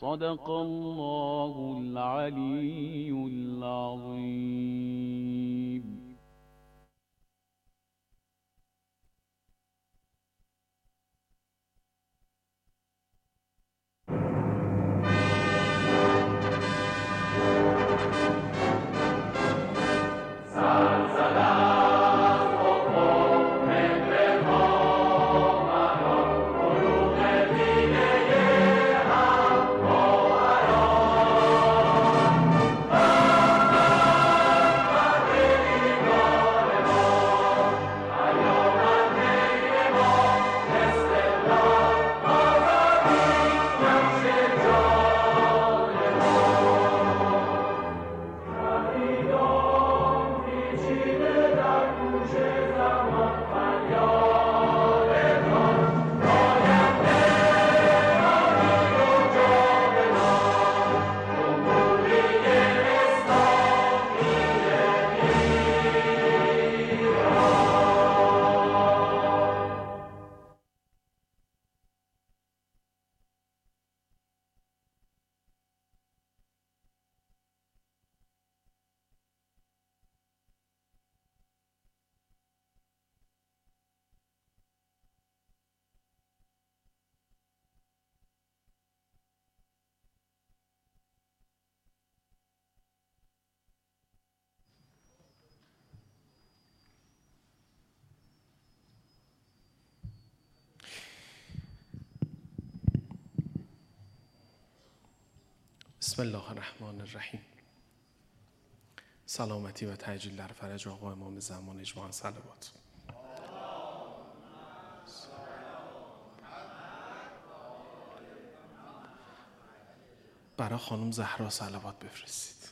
صدق الله العلی العظیم. بسم الله الرحمن الرحیم. سلامتی و تعجیل در فرج آقا امام زمان اجماعاً صلوات. برای خانم زهرا صلوات بفرستید.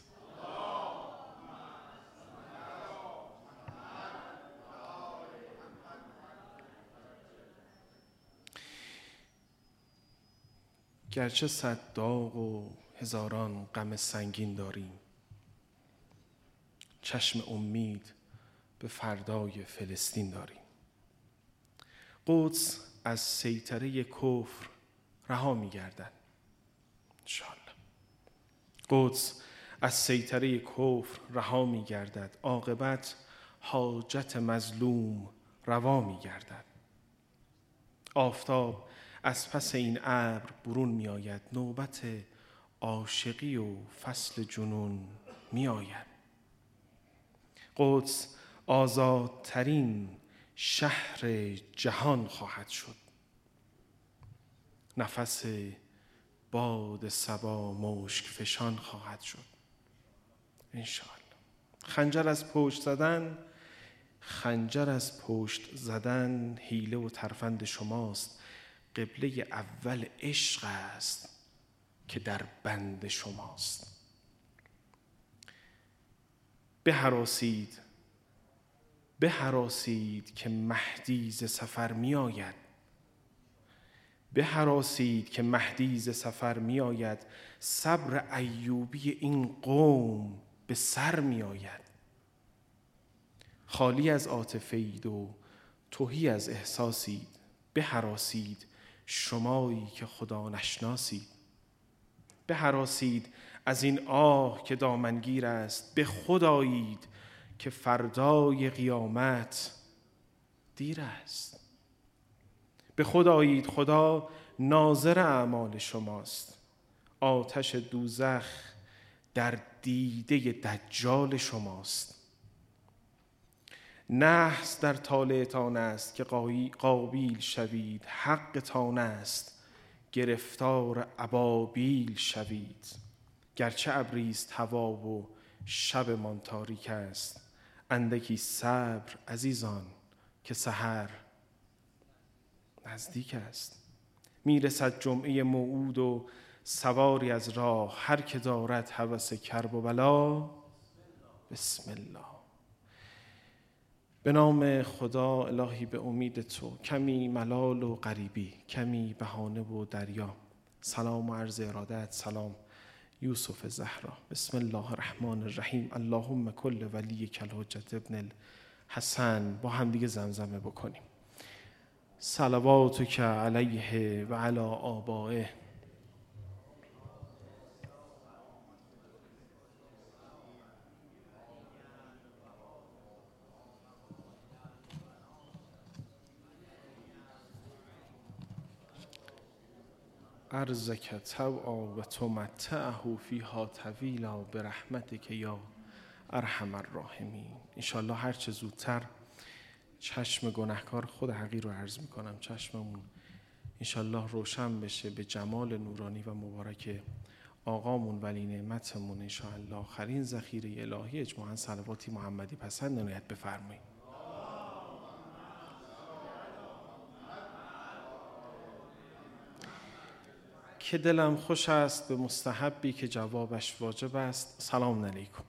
گرچه 100 داغ و هزاران غم سنگین داریم، چشم امید به فردای فلسطین داریم. قدس از سیطره کفر رها می گردد انشاءالله. قدس از سیطره کفر رها می گردد، عاقبت حاجت مظلوم روا می گردد. آفتاب از پس این ابر برون می آید، نوبت عاشقی و فصل جنون می آید. قدس آزادترین شهر جهان خواهد شد، نفس باد صبا مشک فشان خواهد شد انشاءالله. خنجر از پشت زدن حیله و ترفند شماست، قبله اول عشق است که در بند شماست. بهراسید که مهدی ز سفر می آید. بهراسید که مهدی ز سفر می آید، صبر ایوبی این قوم به سر می آید. خالی از عاطفه‌اید و تهی از احساسید، بهراسید شمایی که خدا نشناسید. بهراسید از این آه که دامنگیر است، به خدایید که فردای قیامت دیر است. به خدایید خدا ناظر اعمال شماست، آتش دوزخ در دیده دجال شماست. نحس در طالعتان است که قابیل شوید، حقتان است گرفتار ابابیل شوید. گرچه ابریست هوا و شبمان تاریک است، اندکی صبر عزیزان که سحر نزدیک است. میرسد جمعه موعود و سواری از راه، هر که دارد هوس کرب و بلا بسم الله. به نام خدا الهی به امید تو، کمی ملال و غریبی، کمی بهانه و دریا، سلام و عرض ارادت. سلام یوسف زهرا. بسم الله الرحمن الرحیم. اللهم کل ولیک الحجة ابن الحسن. با هم دیگه زمزمه بکنیم. صلواتک علیه و علی آبائه ارزک طوعا و تمتعه فیها طویلا برحمتک یا ارحم الراحمین. انشالله هر چه زودتر چشم گناهکار خود حقیر رو عرض میکنم، چشممون انشالله روشن بشه به جمال نورانی و مبارک آقامون ولی نعمتمون. انشالله آخرین ذخیره الهی اجماعاً صلواتی محمدی پسند عنایت بفرمایید. که دلم خوش است به مستحبی که جوابش واجب است. سلام علیکم.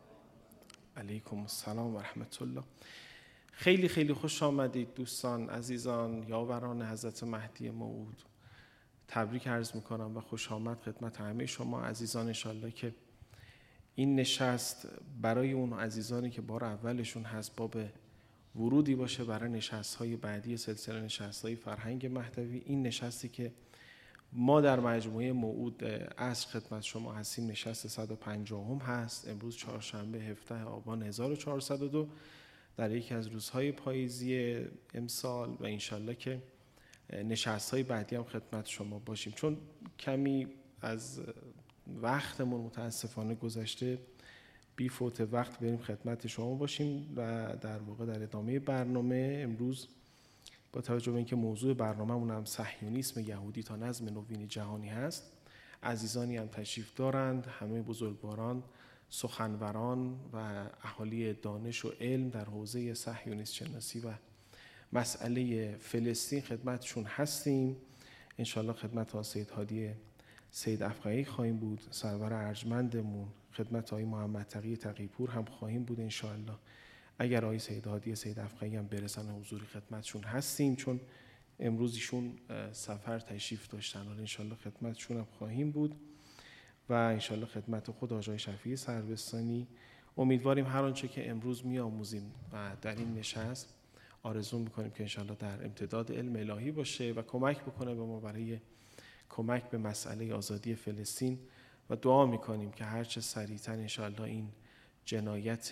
علیکم السلام و رحمت الله. خیلی خیلی خوش آمدید دوستان عزیزان یاوران حضرت مهدی موعود. تبریک عرض میکنم و خوش آمد خدمت همه شما عزیزان. انشالله که این نشست برای اون عزیزانی که بار اولشون هست باب ورودی باشه برای نشست‌های بعدی سلسله نشست‌های فرهنگ مهدوی. این نشستی که ما در مجموعه موعود عصر خدمت شما هستیم نشست 150 هست. امروز چهارشنبه 17 آبان 1402 در یکی از روزهای پاییزی امسال و انشالله که نشست‌های بعدی هم خدمت شما باشیم. چون کمی از وقتمون متاسفانه گذشته بی فوت وقت بریم خدمت شما باشیم و در واقع در ادامه برنامه امروز با توجه به اینکه موضوع برنامه‌مون هم صهیونیسم یهودی تا نظم نوین جهانی هست، عزیزانی هم تشریف دارند، همه بزرگواران، سخنوران و اهالی دانش و علم در حوزه صهیونیست شناسی و مسئله فلسطین خدمتشون هستیم. انشالله خدمت سید هادی سید افقهی خواهیم بود، سرور ارجمندمون، خدمت آقای محمد تقی تقی‌پور هم خواهیم بود انشالله. اگر آقای سید هادی سید افقهی هم برسن حضوری خدمتشون هستیم، چون امروز ایشون سفر تشریف داشتن، انشالله خدمتشون هم خواهیم بود و انشالله خدمت خود آقای شفیع سربستانی. امیدواریم هر آنچه که امروز می‌آموزیم و در این نشست آرزو می‌کنیم که انشالله در امتداد علم الهی باشه و کمک بکنه به ما برای کمک به مسئله آزادی فلسطین و دعا می‌کنیم که هر چه سریعتر انشالله این جنایت،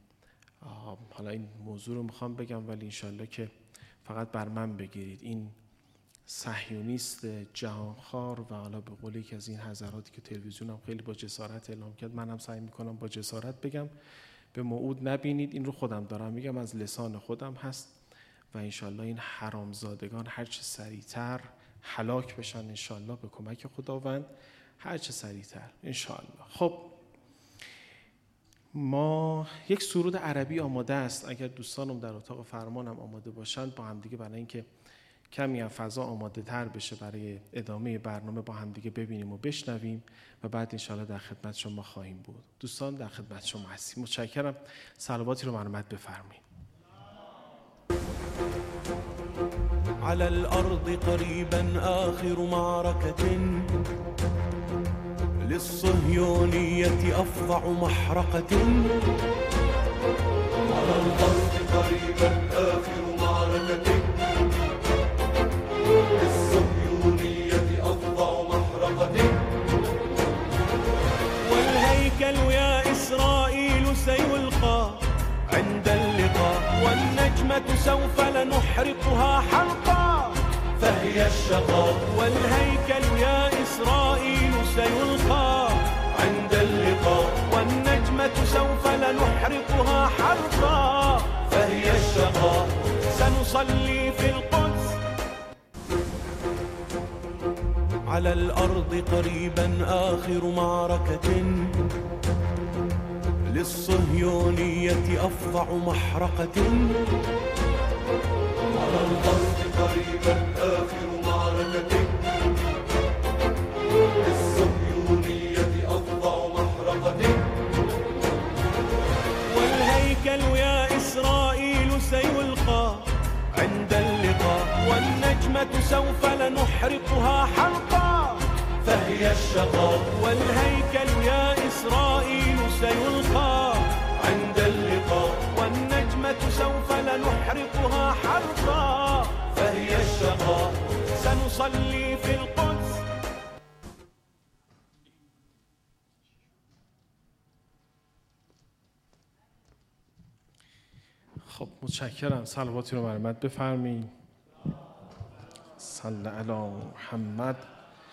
حالا این موضوع رو میخوام بگم ولی انشالله که فقط بر من بگیرید، این صهیونیست جهانخوار و حالا به قول یکی از این حضراتی که تلویزیون هم خیلی با جسارت اعلام کرد، منم سعی میکنم با جسارت بگم، به موعود نبینید. این رو خودم دارم میگم، از لسان خودم هست و انشالله این حرامزادگان هر چه سریعتر هلاک بشن انشالله به کمک خداوند، هر چه سریعتر انشالله. خب ما یک سرود عربی آماده است، اگر دوستانم در اتاق فرمانم آماده باشند با هم دیگه، برای اینکه کمی از فضا آماده تر بشه برای ادامه برنامه، با هم دیگه ببینیم و بشنویم و بعد انشالله در خدمت شما خواهیم بود. دوستان در خدمت شما هستیم. متشکرم. صلواتی رو مرحمت بفرمایید. على الأرض قريبا آخر معركة للصهيونية أفظع محرقة. على الأرض قريبا آخر معركة للصهيونية أفظع محرقة. والهيكل يا إسرائيل سيلقى عند اللقاء، والنجمة سوف لنحرقها حرقا فهي الشقاء. والهيكل يا إسرائيل سيلقى عند اللقاء، والنجمة سوف لنحرقها حرقا فهي الشقاء. سنصلي في القدس على الأرض قريبا آخر معركة للصهيونية أفظع محرقة. على الأرض قريبا آخر معركة للصهيونية أفظع محرقة. والهيكل يا إسرائيل سيلقى عند اللقاء، والنجمة سوف لنحرقها حرقا فهي الشقاء. والهيكل يا إسرائيل سيلقى عند اللقاء، والنجمة سوف لنحرقها حرقا فهي الشقاء. سنصلي في القدس. خب متشکرم. صلواتی رو مرحمت بفرمایید. صلی علی محمد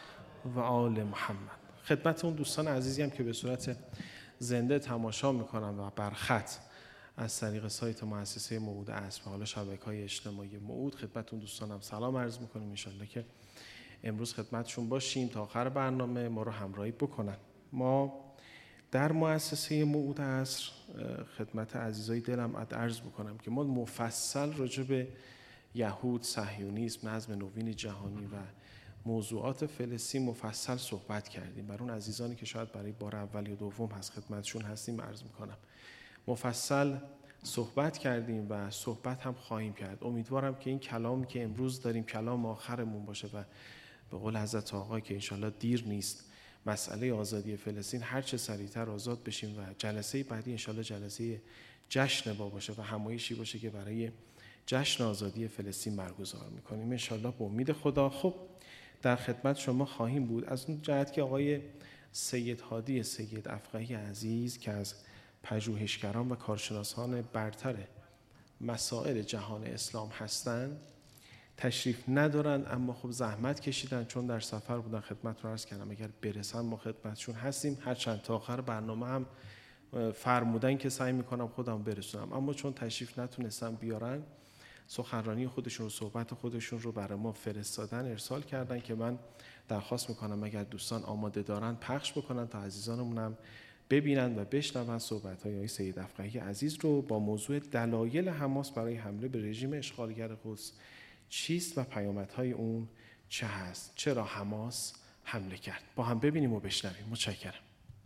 و آل محمد. خدمت اون دوستان عزیزی هم که به صورت زنده تماشا میکنن و بر خط از طریق سایت مؤسسه موعود عصر و حالا شبکه‌های اجتماعی موعود، خدمت اون دوستانم سلام عرض میکنیم. ان شاءالله که امروز خدمتشون باشیم تا آخر برنامه ما رو همراهی بکنن. ما در مؤسسه موعود عصر خدمت عزیزای دلم عرض بکنم که ما مفصل راجع به یهود، صهیونیسم، نظم نوین جهانی و موضوعات فلسطین مفصل صحبت کردیم. برای اون عزیزانی که شاید برای بار اول یا دوم هست خدمتشون هستیم عرض میکنم مفصل صحبت کردیم و صحبت هم خواهیم کرد. امیدوارم که این کلامی که امروز داریم کلام آخرمون باشه و به قول حضرت آقا که انشالله دیر نیست مسئله آزادی فلسطین هر چه سریعتر آزاد بشیم و جلسه بعدی انشالله جلسه جشن با باشه و همایشی باشه که برای جشن آزادی فلسطین برگزار میکنیم انشالله به امید خدا. خب در خدمت شما خواهیم بود از اون جهت که آقای سید هادی سید افقهی عزیز که از پژوهشگران و کارشناسان برتر مسائل جهان اسلام هستند تشریف ندارن، اما خب زحمت کشیدن چون در سفر بودن. خدمت رو عرض کردم اگر برسن ما خدمتشون هستیم. هر چند تا آخر برنامه هم فرمودن که سعی میکنم خودم برسونم، اما چون تشریف نتونستم بیارن سخنرانی خودشون و صحبت خودشون رو برای ما فرستادن ارسال کردن که من درخواست میکنم اگر دوستان آماده دارن پخش بکنن تا عزیزانمونم ببینن و بشنون صحبت‌های آقای سید افقهی عزیز رو با موضوع دلایل حماس برای حمله به رژیم اشغالگر قدس چیست و پیامدهای اون چه هست، چرا حماس حمله کرد. با هم ببینیم و بشنویم. متشکرم.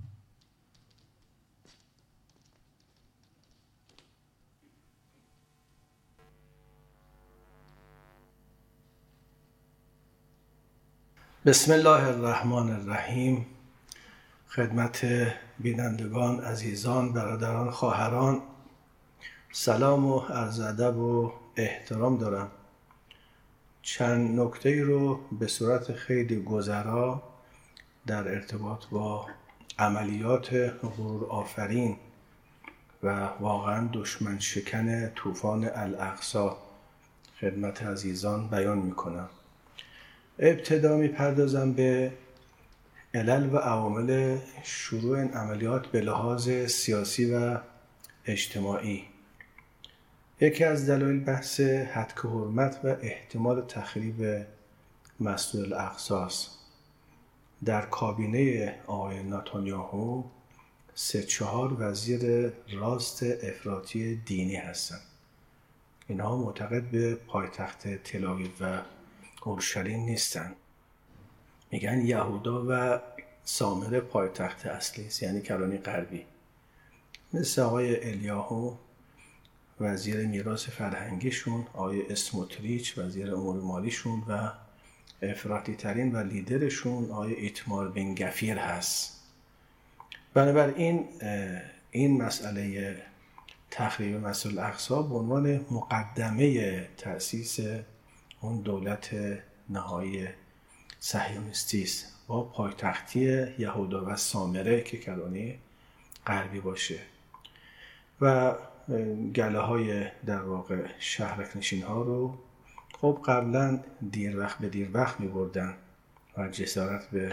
بسم الله الرحمن الرحیم. خدمت بینندگان عزیزان، برادران، خواهران سلام و عرض ادب و احترام دارم. چند نکته رو به صورت خیلی گذرا در ارتباط با عملیات غرور آفرین و واقعا دشمن شکن طوفان الاقصی خدمت عزیزان بیان میکنم. ابتدا میپردازم به علل و عوامل شروع این عملیات به لحاظ سیاسی و اجتماعی. یکی از دلایل بحث هتک حرمت و احتمال تخریب مسجد الاقصی است. در کابینه آقای نتانیاهو 3-4 وزیر راست افراطی دینی هستند. اینها معتقد به پایتخت تل‌آویو و اورشلیم نیستن. میگن یهودا و سامره پایتخت اصلی است، یعنی کرانه غربی. مثل آقای الیاهو وزیر میراث فرهنگیشون، آقای اسموتریچ وزیر امور مالیشون و افراطی ترین و لیدرشون آقای ایتمار بن گفیر هست. بنابراین این مسئله تخریب مسجد الاقصی به عنوان مقدمه تأسیس اون دولت نهایی صهیونیستی است با پایتختی یهودا و سامره که کرانه غربی باشه و گله های در واقع شهرک نشین ها رو خب قبلا دیر وقت می بردن و جسارت به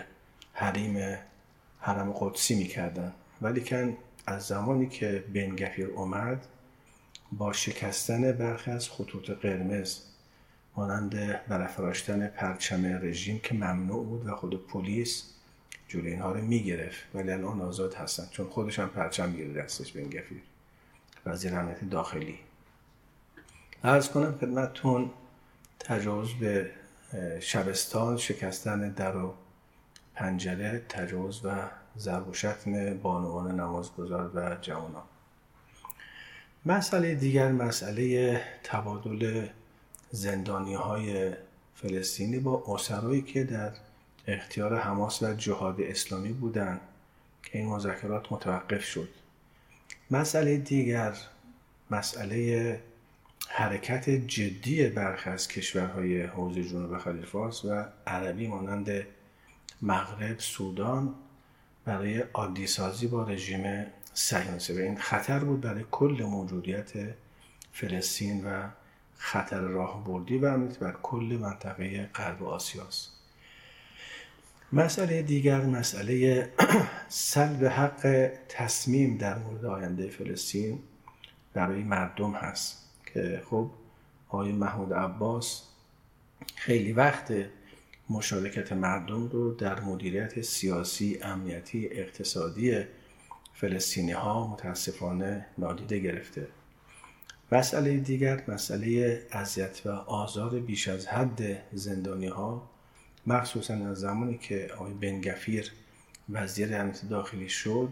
حرم قدسی می کردن، ولی که از زمانی که بن گفیر اومد با شکستن برخی از خطوط قرمز مانند برافراشتن پرچم رژیم که ممنوع بود و خود پلیس جلوی اینها رو میگرفت، ولی الان آزاد هستن چون خودش هم پرچم میگیره دستش بن گفیر وزیر امنیت داخلی. عرض کنم خدمتتون تجاوز به شبستان، شکستن در و پنجره، تجاوز و ضرب و شتم بانوان نمازگزار و جوانان. مسئله دیگر مسئله تبادل زندانی‌های فلسطینی با اسرایی که در اختیار حماس و جهاد اسلامی بودند که این مذاکرات متوقف شد. مسئله دیگر مسئله حرکت جدی برخی از کشورهای حوزه جنوب خلیج‌فارس و عربی مانند مغرب، سودان برای عادی سازی با رژیم صهیونیستی و این خطر بود برای کل موجودیت فلسطین و خطر راهبردی و امنیت بر کل منطقه غرب آسیاست. مسئله دیگر مسئله سلب حق تصمیم در مورد آینده فلسطین برای مردم هست که خب آقای محمود عباس خیلی وقت مشارکت مردم رو در مدیریت سیاسی، امنیتی، اقتصادی فلسطینی ها متاسفانه نادیده گرفته. مسئله دیگر مسئله اذیت و آزار بیش از حد زندانی ها، مخصوصا از زمانی که آقای بن گفیر وزیر امنیت داخلی شد،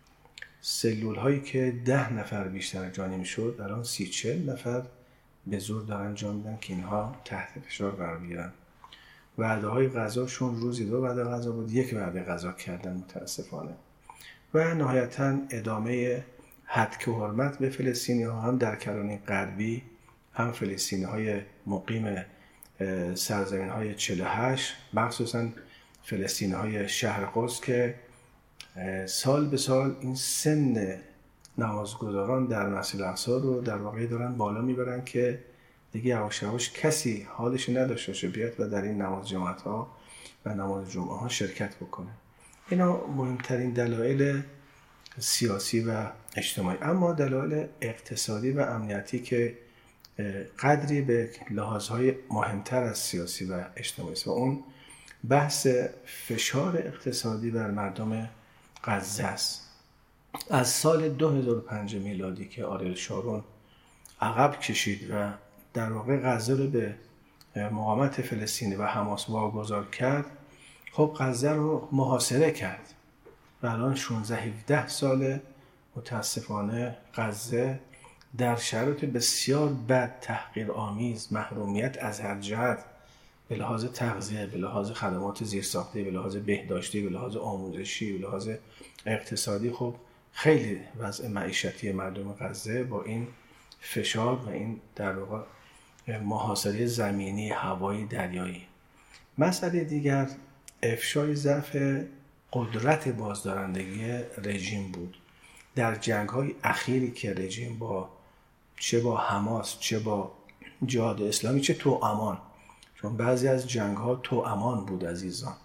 سلول هایی که 10 نفر بیشتر جا نمی‌شد الان 30-40 نفر به زور دارن جا میدن که اینها تحت فشار قرار بگیرن. وعده های غذاشون روزی 2 وعده غذا بود، 1 وعده غذا کردن متاسفانه. و نهایتاً ادامه هتک و حرمت به فلسطینی ها، هم در کرانه غربی، هم فلسطینی های مقیم سرزمین های 48، مخصوصاً فلسطینی های شهر قدس که سال به سال این سن نمازگزاران در مسجد الاقصی رو در واقع دارن بالا میبرن که دیگه یواش یواش کسی حالش نداشته باشه بیاد و در این نماز جماعت ها و نماز جمعه ها شرکت بکنه. اینا مهمترین دلایل سیاسی و اجتماعی. اما دلایل اقتصادی و امنیتی که قدری به لحاظهای مهمتر از سیاسی و اجتماعی است و اون بحث فشار اقتصادی بر مردم غزه است. از سال 2005 میلادی که آریل شارون عقب کشید و در واقع غزه رو به مقاومت فلسطینی و حماس واگذار کرد، خب غزه رو محاصره کرد و الان 16-17 سال متاسفانه غزه در شرایط بسیار بد، تحقیرآمیز، محرومیت از هر جهت، به لحاظ تغذیه، به لحاظ خدمات زیرساختی، به لحاظ بهداشتی، به لحاظ آموزشی، به لحاظ اقتصادی، خب خیلی وضع معیشتی مردم غزه با این فشار و این در واقع محاصره زمینی، هوایی، دریایی. مسئله دیگر افشای ضعف قدرت بازدارندگی رژیم بود. در جنگ‌های اخیری که رژیم چه با حماس، چه با جهاد اسلامی، چه توامان، چون بعضی از جنگ‌ها توامان بود عزیزان.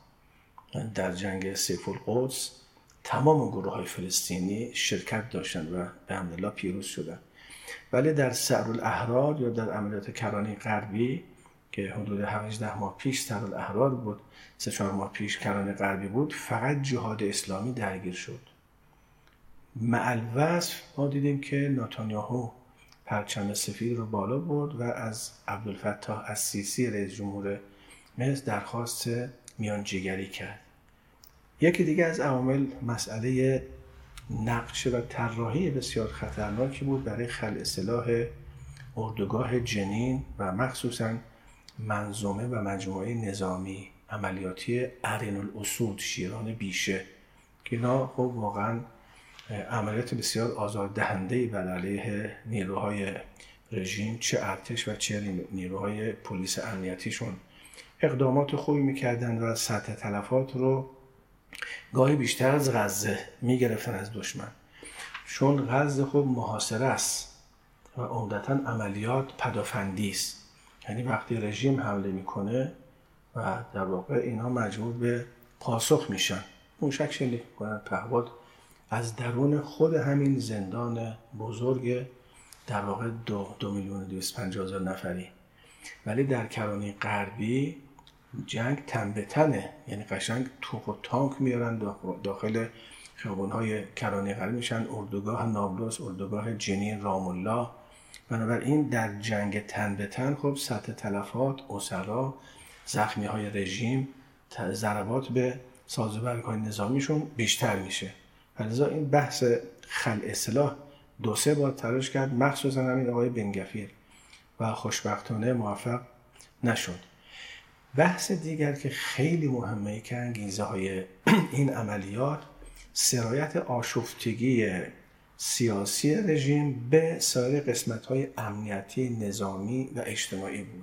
در جنگ سیف القدس تمام گروه‌های فلسطینی شرکت داشتند و به حمدالله پیروز شدند. ولی در ثأرالاحرار یا در عملیات کرانه غربی که حدود 18 ماه پیش ثأرالاحرار بود، 3-4 ماه پیش کرانه غربی بود، فقط جهاد اسلامی درگیر شد. معالوصف ما دیدیم که نتانیاهو پرچم سفید رو بالا برد و از عبدالفتاح السیسی رئیس جمهور مصر درخواست میانجیگری کرد. یکی دیگه از عوامل مسئله نقشه و طراحی بسیار خطرناکی بود برای خلع سلاح اردوگاه جنین و مخصوصاً منظومه و مجموعه نظامی عملیاتی عرین الاسود، شیران بیشه، که اینا خب واقعاً عملیات بسیار آزاردهنده‌ای بر علیه نیروهای رژیم، چه ارتش و چه نیروهای پلیس امنیتیشون اقدامات خوبی میکردن و سطح تلفات رو گاهی بیشتر از غزه میگرفتن از دشمن، چون غزه خب محاصره است و عمدتاً عملیات پدافندی است. یعنی وقتی رژیم حمله میکنه و در واقع اینا مجبور به پاسخ میشن، موشک شلیک میکنن، پهپاد از درون خود همین زندان بزرگ در واقع 2,250,000 نفری. ولی در کرانه غربی جنگ تن به تنه، یعنی قشنگ توپ و تانک میارن داخل خیابان‌های کرانه غربی، میشن اردوگاه نابلس، اردوگاه جنین، رام الله. بنابراین در جنگ تن به تن خب سطح تلفات، اسرا، زخمی‌های رژیم، ضربات به سازوکارهای نظامیشون بیشتر میشه. لذا این بحث خلع سلاح 2-3 بار تلاش کرد، مخصوصا همین آقای بن گفیر، و خوشبختانه موفق نشد. بحث دیگر که خیلی مهمه که انگیزه های این عملیات سرایت آشفتگی سیاسی رژیم به سایر قسمت های امنیتی، نظامی و اجتماعی بود.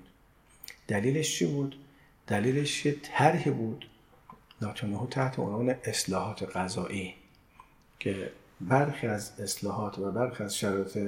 دلیلش چی بود؟ دلیلش یه طرحی بود نتانیاهو تحت عنوان اصلاحات قضایی که برخی از اصلاحات و برخی از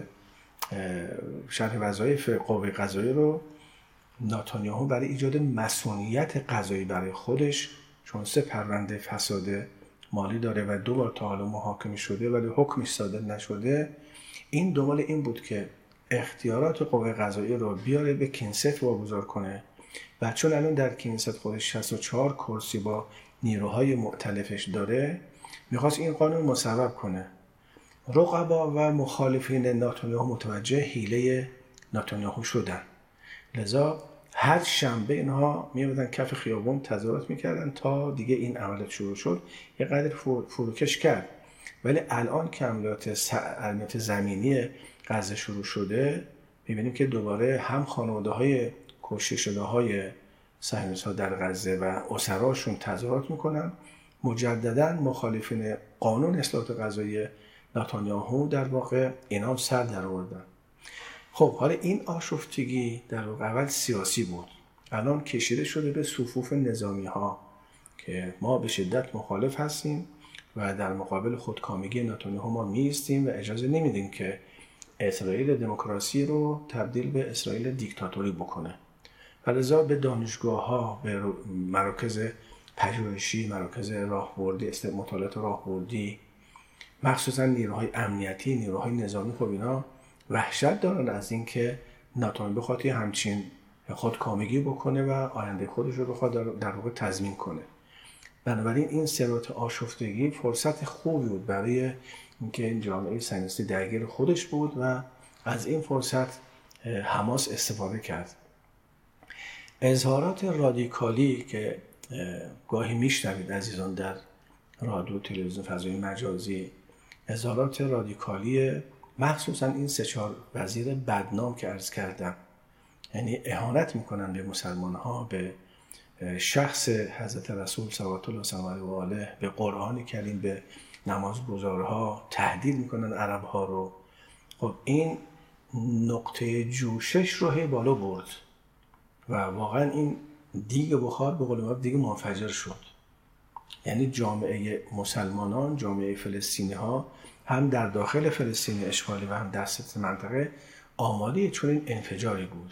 شرح وظایف قوه قضاییه رو نتانیاهو برای ایجاد مسئولیت قضایی برای خودش چون 3 پرونده فساد مالی داره و 2 بار تا حالا محاکمه شده ولی حکمش صادر نشده، این دنبال این بود که اختیارات قوه قضاییه رو بیاره به کنست واگذار کنه و چون الان در کنست خودش 64 کرسی با نیروهای مؤتلفش داره، میخواست این قانون مصوب کنه. رقبا و مخالفین نتانیاهو متوجه حیله نتانیاهو شدن، لذا هر شنبه اینها میادن کف خیابون تظاهرات میکردن تا دیگه این عملیات شروع شد. یه قدر فروکش کرد، ولی الان که عملیات زمینی غزه شروع شده میبینیم که دوباره هم خانواده های کشته شده های صهیونیست‌ها در غزه و اسراشون تظاهرات میکنن. مجددا مخالفین قانون اصلاحات قضایی نتانیاهو در واقع اینا هم سر در آوردن. خب حالا این آشفتگی در واقع اول سیاسی بود، الان کشیده شده به صفوف نظامی ها که ما به شدت مخالف هستیم و در مقابل خودکامگی نتانیاهو ما میایستیم و اجازه نمیدیم که اسرائیل دموکراسی رو تبدیل به اسرائیل دیکتاتوری بکنه. لذا به دانشگاه‌ها، به مراکز پژوهشی، مراکز راهبردی، مطالعات راهبردی، مخصوصا نیروهای امنیتی، نیروهای نظامی، خب اینا وحشت دارن از این که نتانیاهو بخواد همچین خودکامگی بکنه و آینده خودش رو بخواد در واقع تضمین کنه. بنابراین این ثروت آشفتگی فرصت خوبی بود برای اینکه این جامعه صهیونیستی درگیر خودش بود و از این فرصت حماس استفاده کرد. اظهارات رادیکالی که گاهی میشنوید عزیزان در رادیو، تلویزیون، فضای مجازی، اظهارات رادیکالی مخصوصا این 3-4 وزیر بدنام که عرض کردم، یعنی اهانت میکنن به مسلمان ها، به شخص حضرت رسول صلوات الله علیه و آله، به قرآن کریم، به نمازگزارها، تهدید میکنن عرب ها رو. خب این نقطه جوشش رو هی بالا برد و واقعا این دیگ بخار به قول معروف دیگ منفجر شد. یعنی جامعه مسلمانان، جامعه فلسطینی ها هم در داخل فلسطین اشغالی و هم در سطح منطقه آماده چون این انفجاری بود.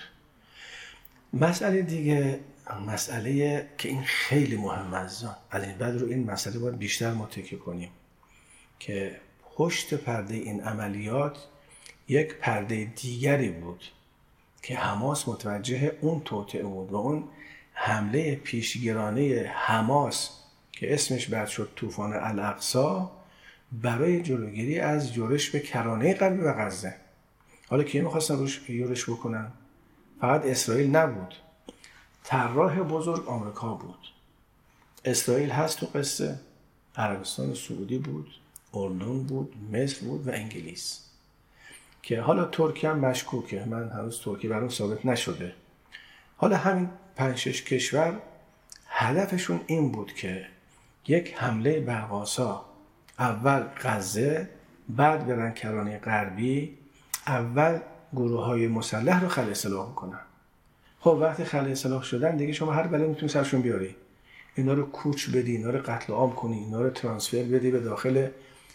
مسئله دیگه، مسئله که این خیلی مهمه عزیزان، الان بعد رو این مسئله باید بیشتر متکی کنیم که پشت پرده این عملیات یک پرده دیگری بود که حماس متوجه اون توطئه بود و اون حمله پیشگیرانه حماس که اسمش بعد شد طوفان الاقصی برای جلوگیری از یورش به کرانه غربی و غزه. حالا کی می‌خواستن روش یورش بکنن؟ فقط اسرائیل نبود، طراح بزرگ آمریکا بود. اسرائیل هست تو قصه، عربستان سعودی بود، اردن بود، مصر بود و انگلیس، که حالا ترکیه هم مشکوکه، من هنوز ترکیه برام ثابت نشده. حالا همین 5-6 کشور هدفشون این بود که یک حمله برق‌آسا، اول غزه، بعد برن کرانه غربی، اول گروه‌های مسلح رو خلع سلاح کنن. خب وقتی خلع سلاح شدن دیگه شما هر بلایی میتونی سرشون بیاری، اینا رو کوچ بدی، اینا رو قتل عام کنی، اینا رو ترانسفر بدی به داخل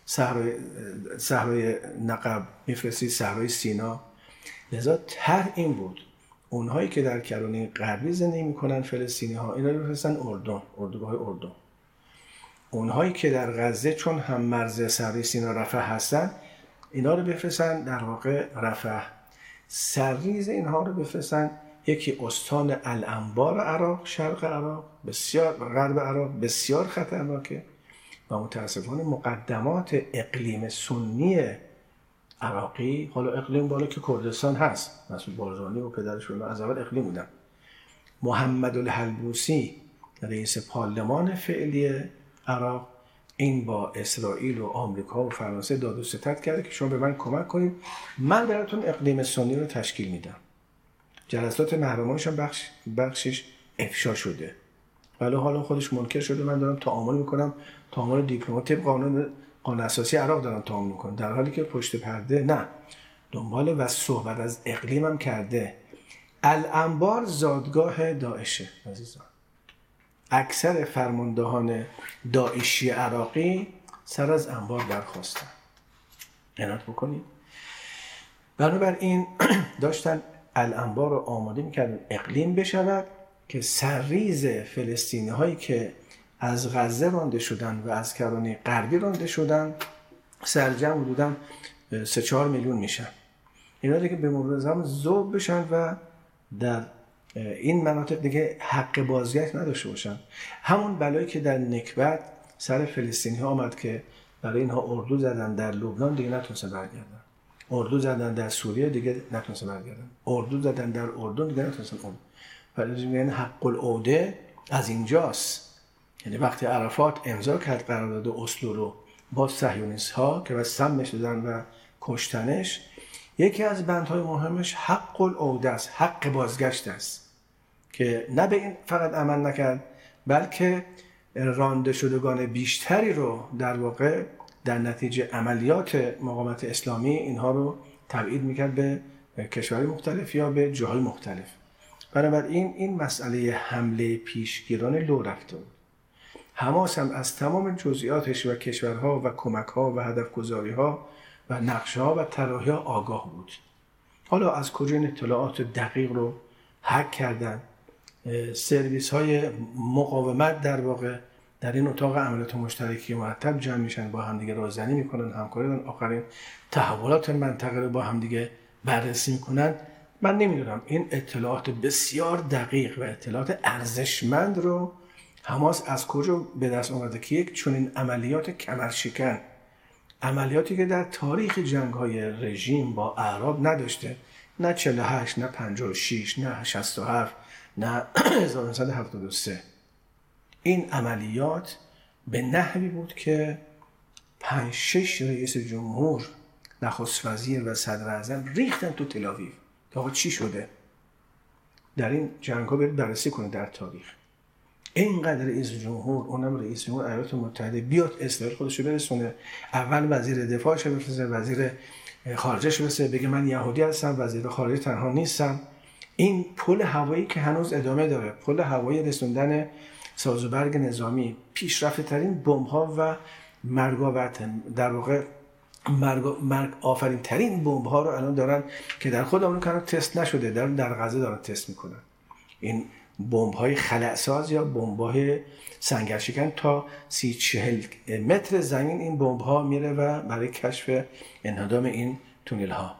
صحرای نقب، میفرستی صحرای سینا. لذا طرح این بود اونهایی که در کرانه غربی زندگی میکنن فلسطینی ها، اینا رو بفرستن اردن، اردوگاه اردن. اونهایی که در غزه چون هم مرز صحرای سینا رفح هستن، اینا رو بفرستن در واقع رفح. سرریز اینها رو بفرستن یکی استان الانبار عراق، شرق عراق بسیار، غرب عراق بسیار خطرناکه و متاسفانه مقدمات اقلیم سنی عراقی، حالا اقلیم بالا که کردستان هست، مسعود بارزانی و پدرشون از اول اقلیم بودن. محمد الحلبوسی رئیس پارلمان فعلی عراق این با اسرائیل و آمریکا و فرانسه داد و ستد کرده که شما به من کمک کنید، من براتون اقلیم سنی رو تشکیل میدم. جلسات محرمانش هم بخشش افشا شده، ولی حالا خودش منکر شده من دارم تعامل میکنم، تعامل دیپلماتی قانون اساسی عراق دارم تعامل میکنم، در حالی که پشت پرده نه، دنبال و صحبت از اقلیم هم کرده. الانبار زادگاه داعشه عزیزان، اکثر فرماندهان داعشی عراقی سر از انبار برخواستن، عنایت بکنید. بنابراین داشتن الانبار رو آماده میکردن اقلیم بشود که سرریز فلسطینی هایی که از غزه رانده شدن و از کرانه غربی رانده شدن سرجم حدوداً 3-4 میلیون میشن. اینا دیگه به مرور زمان ذوب بشن و در این مناطق دیگه حق بازگشت نداشته باشن. همون بلایی که در نکبت سر فلسطینی ها آمد که برای اینها اردو زدن در لبنان دیگه نتونستن برگردن، اردو زدن در سوریه دیگه نتونستن برگردن، اردو زدن در اردن دیگه نتونستن ولی میگن حق العوده از اینجاست. یعنی وقتی عرفات امضا کرد قرارداد اسلو رو با صهیونیست ها که بس سمش دادن و کشتنش، یکی از بندهای مهمش حق العوده است، حق بازگشت است که نه به این فقط عمل نکرد بلکه رانده شدگان بیشتری رو در واقع در نتیجه عملیات مقاومت اسلامی اینها رو تبعید میکرد به کشورهای مختلف یا به جاهای مختلف. بنابراین این مسئله حمله پیشگیرانه لو رفته بود. حماس هم از تمام جزئیاتش و کشورها و کمکها و هدفگذاریها و نقشه‌ها و طراحی‌ها آگاه بود. حالا از کجا این اطلاعات دقیق رو هک کردن؟ سرویس‌های مقاومت در واقع در این اتاق عملیات مشترکی مرتب جمع میشن، با همدیگه رازنی میکنن، همکاری دارن، آخرین تحولات منطقه رو با همدیگه بررسی میکنن. من نمیدونم این اطلاعات بسیار دقیق و اطلاعات ارزشمند رو حماس از کجا به دست آورده که یک چنین عملیات کمرشکن، عملیاتی که در تاریخ جنگ‌های رژیم با اعراب نداشته، نه 48، نه 56، نه 67، نه 1973. این عملیات به نحوی بود که 5-6 رئیس جمهور، نخست وزیر و صدر اعظم ریختن تو تل آویو که آقا چی شده؟ در این جنگ‌ها برید بررسی کنید در تاریخ. اینقدر رئیس جمهور، اونم رئیس جمهور ایالات متحده، بیاد اسرائیل خودشو برسونه، اول وزیر دفاعش بفرسته، وزیر خارجه‌ش بفرسته، بگه من یهودی هستم، وزیر خارجه تنها نیستم. این پل هوایی که هنوز ادامه داره، پل هوایی رسوندن سازوبرگ نظامی، پیشرفته ترین بمب‌ها و در واقع مرگ آفرین ترین بمب‌ها رو الان دارن که در خود آمریکا تست نشده، در غزه دارن تست میکنن. این بمب‌های خلأساز یا بمب‌های سنگرشکن تا 30-40 متر زمین این بمب‌ها میره و برای کشف انهدام این تونل‌ها.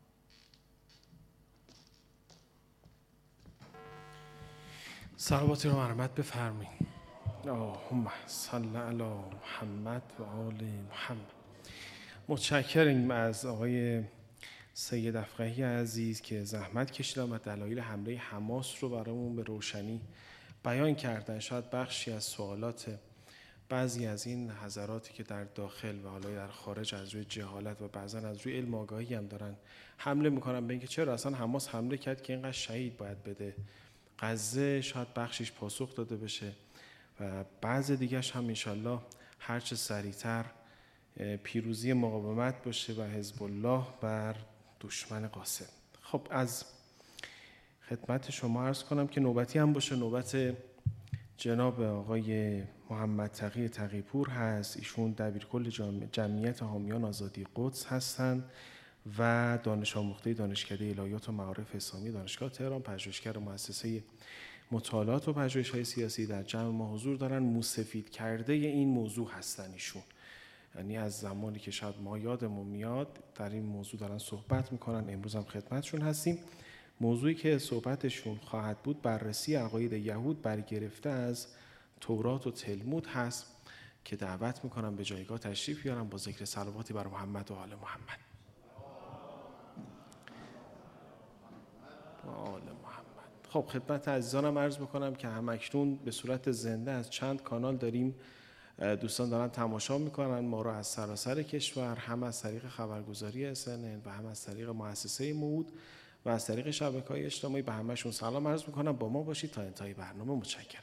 صلواتی رو مرحمت بفرمایید. اللهم صل علی محمد و آل محمد. متشکریم از آقای سید افقهی عزیز که زحمت کشیدن و دلایل حمله حماس رو برامون به روشنی بیان کردن. شاید بخشی از سوالات بعضی از این حضراتی که در داخل و حالا در خارج از روی جهالت و بعضا از روی علم آگاهی هم دارن حمله میکنن به اینکه چرا اصلا حماس حمله کرد که اینقدر شهید باید بده غزه، شاید بخشیش پاسخ داده بشه و بعض دیگرش هم انشالله هرچه سریعتر پیروزی مقاومت باشه و حزب الله بر دشمن قاسم. خب از خدمت شما عرض کنم که نوبتی هم باشه، نوبت جناب آقای محمد تقی تقی‌پور هست. ایشون دبیرکل جمعیت حامیان آزادی قدس هستند و دانش آموخته دانشکده الهیات و معارف اسلامی دانشگاه تهران، پژوهشگر مؤسسه مطالعات و پژوهش‌های سیاسی در جمع ما حضور دارن. موسفید کرده این موضوع هستن ایشون، یعنی از زمانی که شاید ما یادمون میاد در این موضوع دارن صحبت میکنن. امروز هم خدمتشون هستیم. موضوعی که صحبتشون خواهد بود بررسی عقاید یهود برگرفته از تورات و تلمود هست که دعوت میکنم به جایگاه تشریف بیارم با ذکر صلواتی بر محمد و آل محمد. آل محمد. خب خدمت عزیزانم عرض بکنم که همکنون به صورت زنده از چند کانال داریم دوستان دارن تماشا میکنن ما رو از سراسر کشور، هم از طریق خبرگزاری SNN و هم از طریق مؤسسه موعود و از طریق شبکه‌های اجتماعی. به همه‌شون سلام عرض میکنم. با ما باشید تا انتهای برنامه. متشکرم.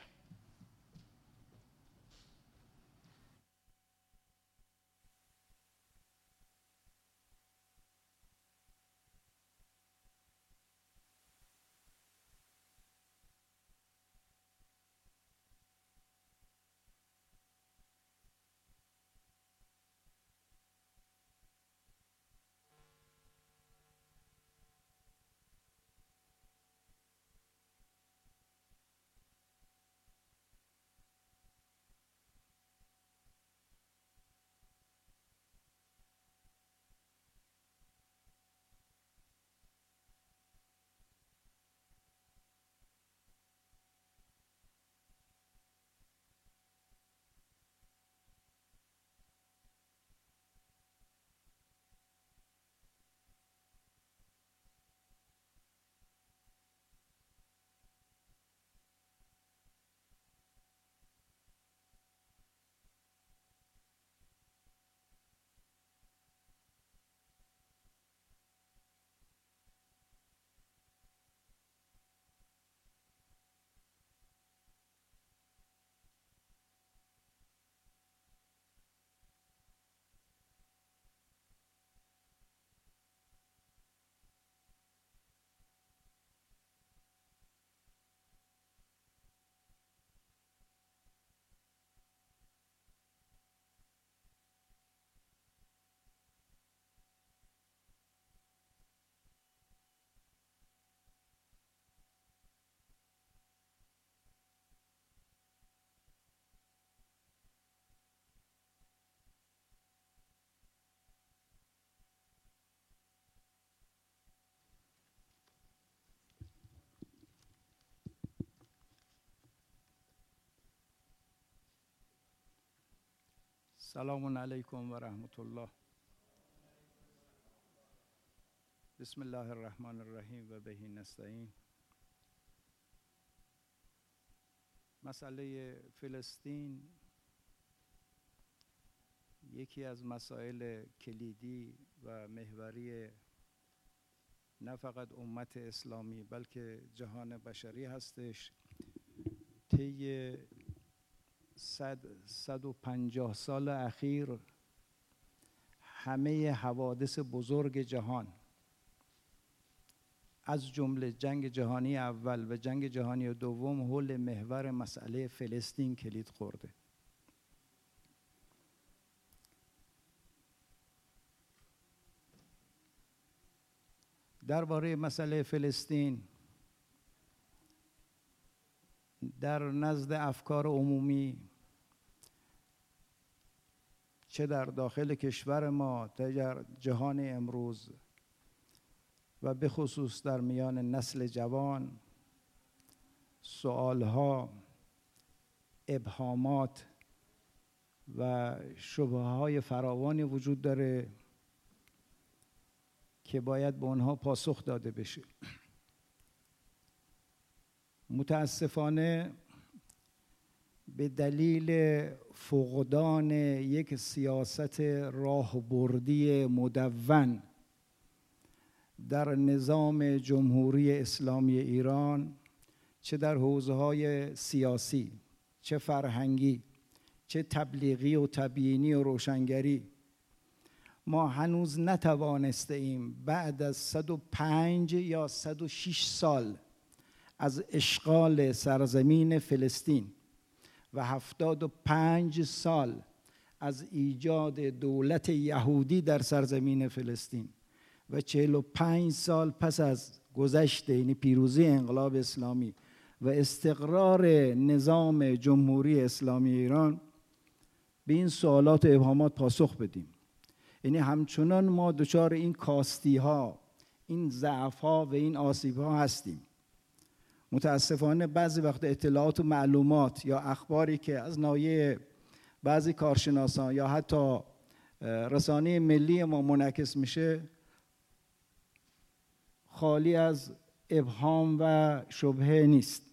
سلام علیکم و رحمت الله. بسم الله الرحمن الرحیم و بهی نستعین. مسئله فلسطین یکی از مسائل کلیدی و محوری نه فقط امت اسلامی بلکه جهان بشری هستش. طی 150 سال اخیر همه حوادث بزرگ جهان از جمله جنگ جهانی اول و جنگ جهانی دوم حول محور مسئله فلسطین کلید خورده. درباره مسئله فلسطین در نزد افکار عمومی چه در داخل کشور ما در جهان امروز و به خصوص در میان نسل جوان سوالها، ابهامات و شبهه‌های فراوانی وجود داره که باید به آنها پاسخ داده بشه. متاسفانه به دلیل فقدان یک سیاست راهبردی مدون در نظام جمهوری اسلامی ایران، چه در حوزه‌های سیاسی، چه فرهنگی، چه تبلیغی و تبیینی و روشنگری، ما هنوز نتوانسته ایم بعد از 105 یا 106 سال از اشغال سرزمین فلسطین و 75 سال از ایجاد دولت یهودی در سرزمین فلسطین و 45 سال پس از گذشت، یعنی پیروزی انقلاب اسلامی و استقرار نظام جمهوری اسلامی ایران، به این سوالات و ابهامات پاسخ بدیم. یعنی همچنان ما دچار این کاستی ها، این ضعف ها و این آسیب ها هستیم. متاسفانه بعضی وقت اطلاعات و معلومات یا اخباری که از ناحیه بعضی کارشناسان یا حتی رسانه ملی ما منعکس میشه خالی از ابهام و شبهه نیست.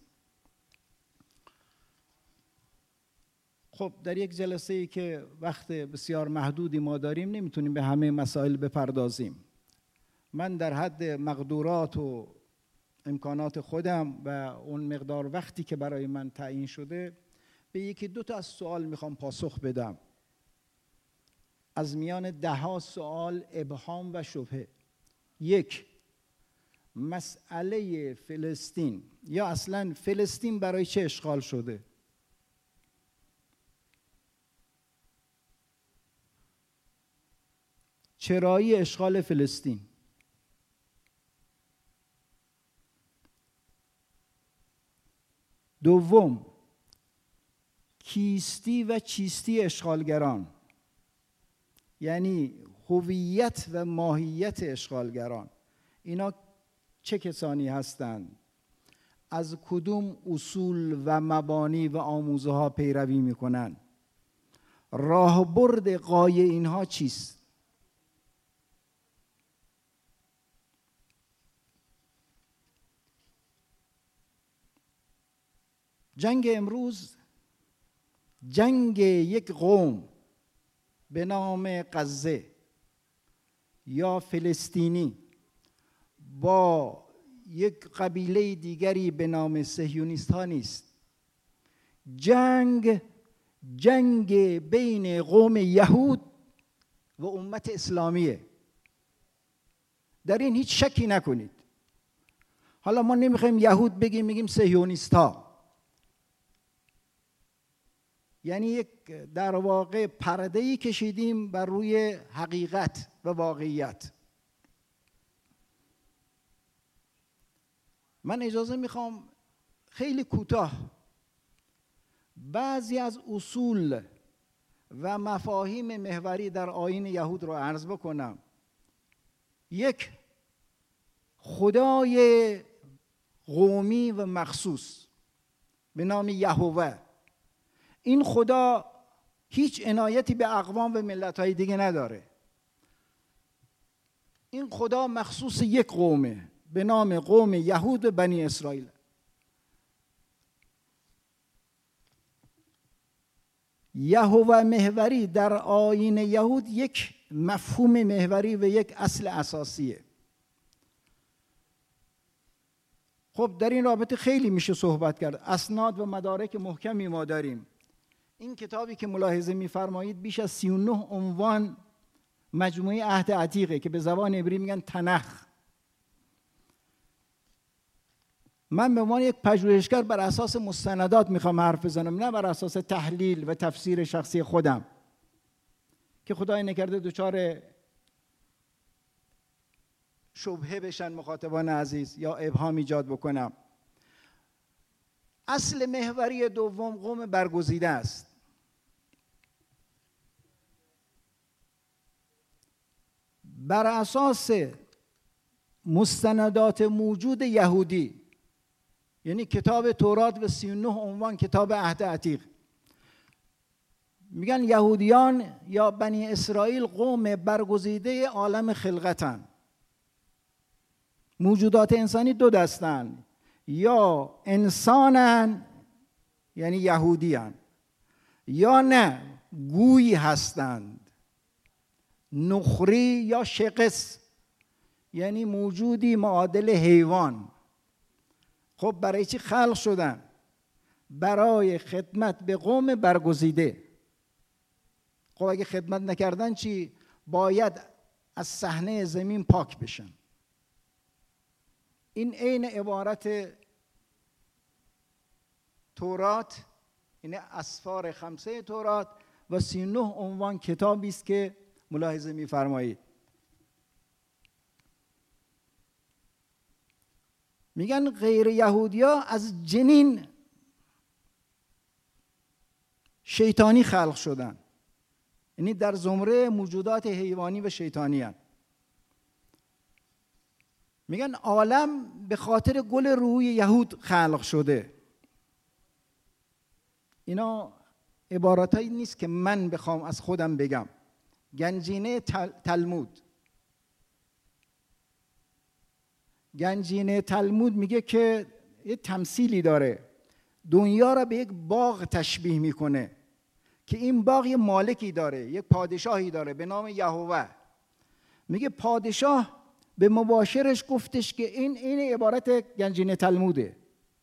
خب در یک جلسه ای که وقت بسیار محدودی ما داریم نمیتونیم به همه مسائل بپردازیم. من در حد مقدورات و امکانات خودم و اون مقدار وقتی که برای من تعیین شده به یکی دو تا از سوال میخوام پاسخ بدم از میان 10 سوال ابهام و شبهه. یک، مسئله فلسطین یا اصلا فلسطین برای چه اشغال شده؟ چرایی اشغال فلسطین؟ دوم، کیستی و چیستی اشغالگران، یعنی هویت و ماهیت اشغالگران. اینا چه کسانی هستند؟ از کدوم اصول و مبانی و آموزه ها پیروی میکنن؟ راهبرد غایه اینها چیست؟ جنگ امروز جنگ یک قوم به نام غزه یا فلسطینی با یک قبیله دیگری به نام صهیونیست ها نیست. جنگ بین قوم یهود و امت اسلامیه. در این هیچ شکی نکنید. حالا ما نمیخوایم یهود بگیم، میگیم صهیونیست ها. یعنی یک در واقع پرده‌ای کشیدیم بر روی حقیقت و واقعیت. من اجازه میخوام خیلی کوتاه بعضی از اصول و مفاهیم محوری در آیین یهود رو عرض بکنم. یک، خدای قومی و مخصوص به نام یهوه. این خدا هیچ عنایتی به اقوام و ملت‌های دیگه نداره. این خدا مخصوص یک قومه به نام قوم یهود و بنی اسرائیل. یهوه محوری در آیین یهود یک مفهوم محوری و یک اصل اساسیه. خب در این رابطه خیلی میشه صحبت کرد. اسناد و مدارک محکمی ما داریم. این کتابی که ملاحظه می‌فرمایید بیش از 39 عنوان مجموعه عهد عتیقه که به زبان عبری میگن تنخ. من به عنوان یک پژوهشگر بر اساس مستندات میخوام حرف بزنم، نه بر اساس تحلیل و تفسیر شخصی خودم که خدای نکرده دچار شبهه بشن مخاطبان عزیز یا ابهام ایجاد بکنم. اصل محوری دوم قوم برگزیده است. بر اساس مستندات موجود یهودی، یعنی کتاب تورات و 39 عنوان کتاب عهد عتیق، میگن یهودیان یا بنی اسرائیل قوم برگزیده عالم خلقتن. موجودات انسانی دو دستن، یا انسانن یعنی یهودیان، یا نه گوی هستند، نخری یا شقص یعنی موجودی معادل حیوان. خب برای چی خلق شدن؟ برای خدمت به قوم برگزیده. خب اگه خدمت نکردن چی؟ باید از صحنه زمین پاک بشن. این عین عبارت تورات، این اسفار 5 تورات و 39 عنوان کتابی است که ملاحظه می‌فرمایید. میگن غیر یهودیا از جنین شیطانی خلق شدن، یعنی در زمره موجودات حیوانی و شیطانی هستند. میگن عالم به خاطر گل روی یهود خلق شده. اینا عباراتایی نیست که من بخوام از خودم بگم. گنجینه تلمود، گنجینه تلمود میگه که یه تمثیلی داره، دنیا را به یک باغ تشبیه میکنه که این باغ یه مالکی داره، یک پادشاهی داره به نام یهوه. میگه پادشاه به مباشرش گفتش که این عبارت گنجینه تلموده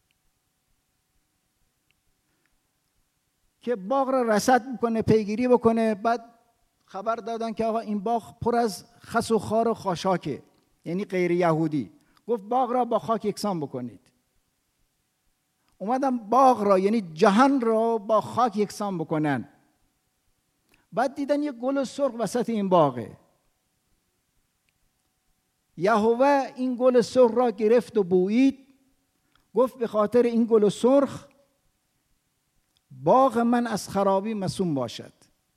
که باغ را رصد میکنه، پیگیری بکنه. بعد خبر دادن که آقا این باغ پر از خس و خار و خاشاکه، یعنی غیر یهودی. گفت باغ را با خاک یکسان بکنید. اومدن باغ را یعنی جهان را با خاک یکسان بکنن. بعد دیدن یک گل سرخ وسط این باغه. یهوه این گل سرخ را گرفت و بویید، گفت به خاطر این گل سرخ باغ من از خرابی مصون باشد.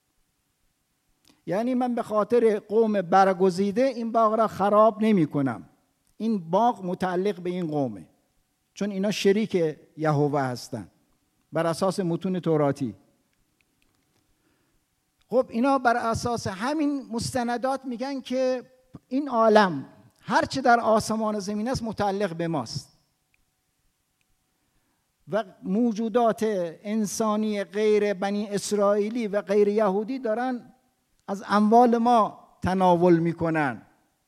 یعنی من به خاطر قوم برگزیده این باغ را خراب نمی کنم. این باغ متعلق به این قومه، چون اینا شریک یهوه هستن بر اساس متون توراتی. خب اینا بر اساس همین مستندات میگن که این عالم هرچه در آسمان و زمین است متعلق به ماست و موجودات انسانی غیر بنی اسرائیلی و غیر یهودی دارن از اموال ما تناول میکنن.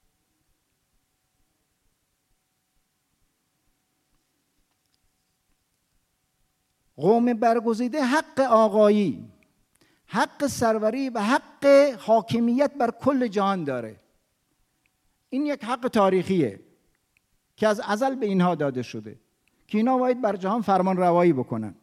قوم برگزیده حق آقایی، حق سروری و حق حاکمیت بر کل جهان داره. این یک حق تاریخیه که از ازل به اینها داده شده که اینا باید بر جهان فرمان روایی بکنن.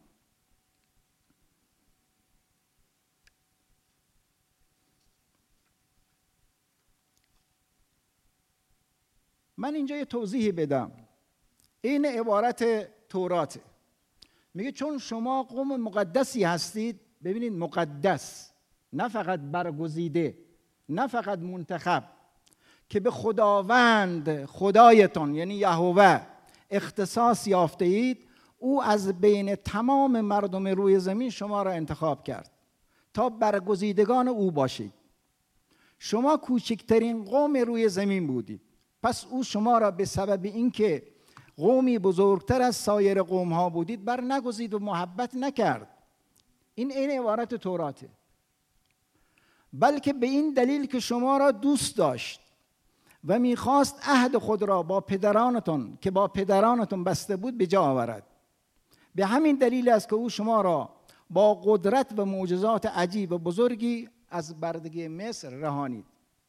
من اینجا یه توضیحی بدم. این عبارت توراته. میگه چون شما قوم مقدسی هستید، ببینید مقدس، نه فقط برگزیده، نه فقط منتخب، که به خداوند خدایتان یعنی یهوه اختصاص یافته اید، او از بین تمام مردم روی زمین شما را انتخاب کرد تا برگزیدگان او باشید. شما کوچکترین قوم روی زمین بودید، پس او شما را به سبب اینکه قومی بزرگتر از سایر قوم ها بودید بر نگزید و محبت نکرد. این عبارت توراته. بلکه به این دلیل که شما را دوست داشت و میخواست عهد خود را با پدرانتون که با پدرانتون بسته بود به جا آورد. به همین دلیل است که او شما را با قدرت و معجزات عجیب و بزرگی از بردگی مصر رهانید.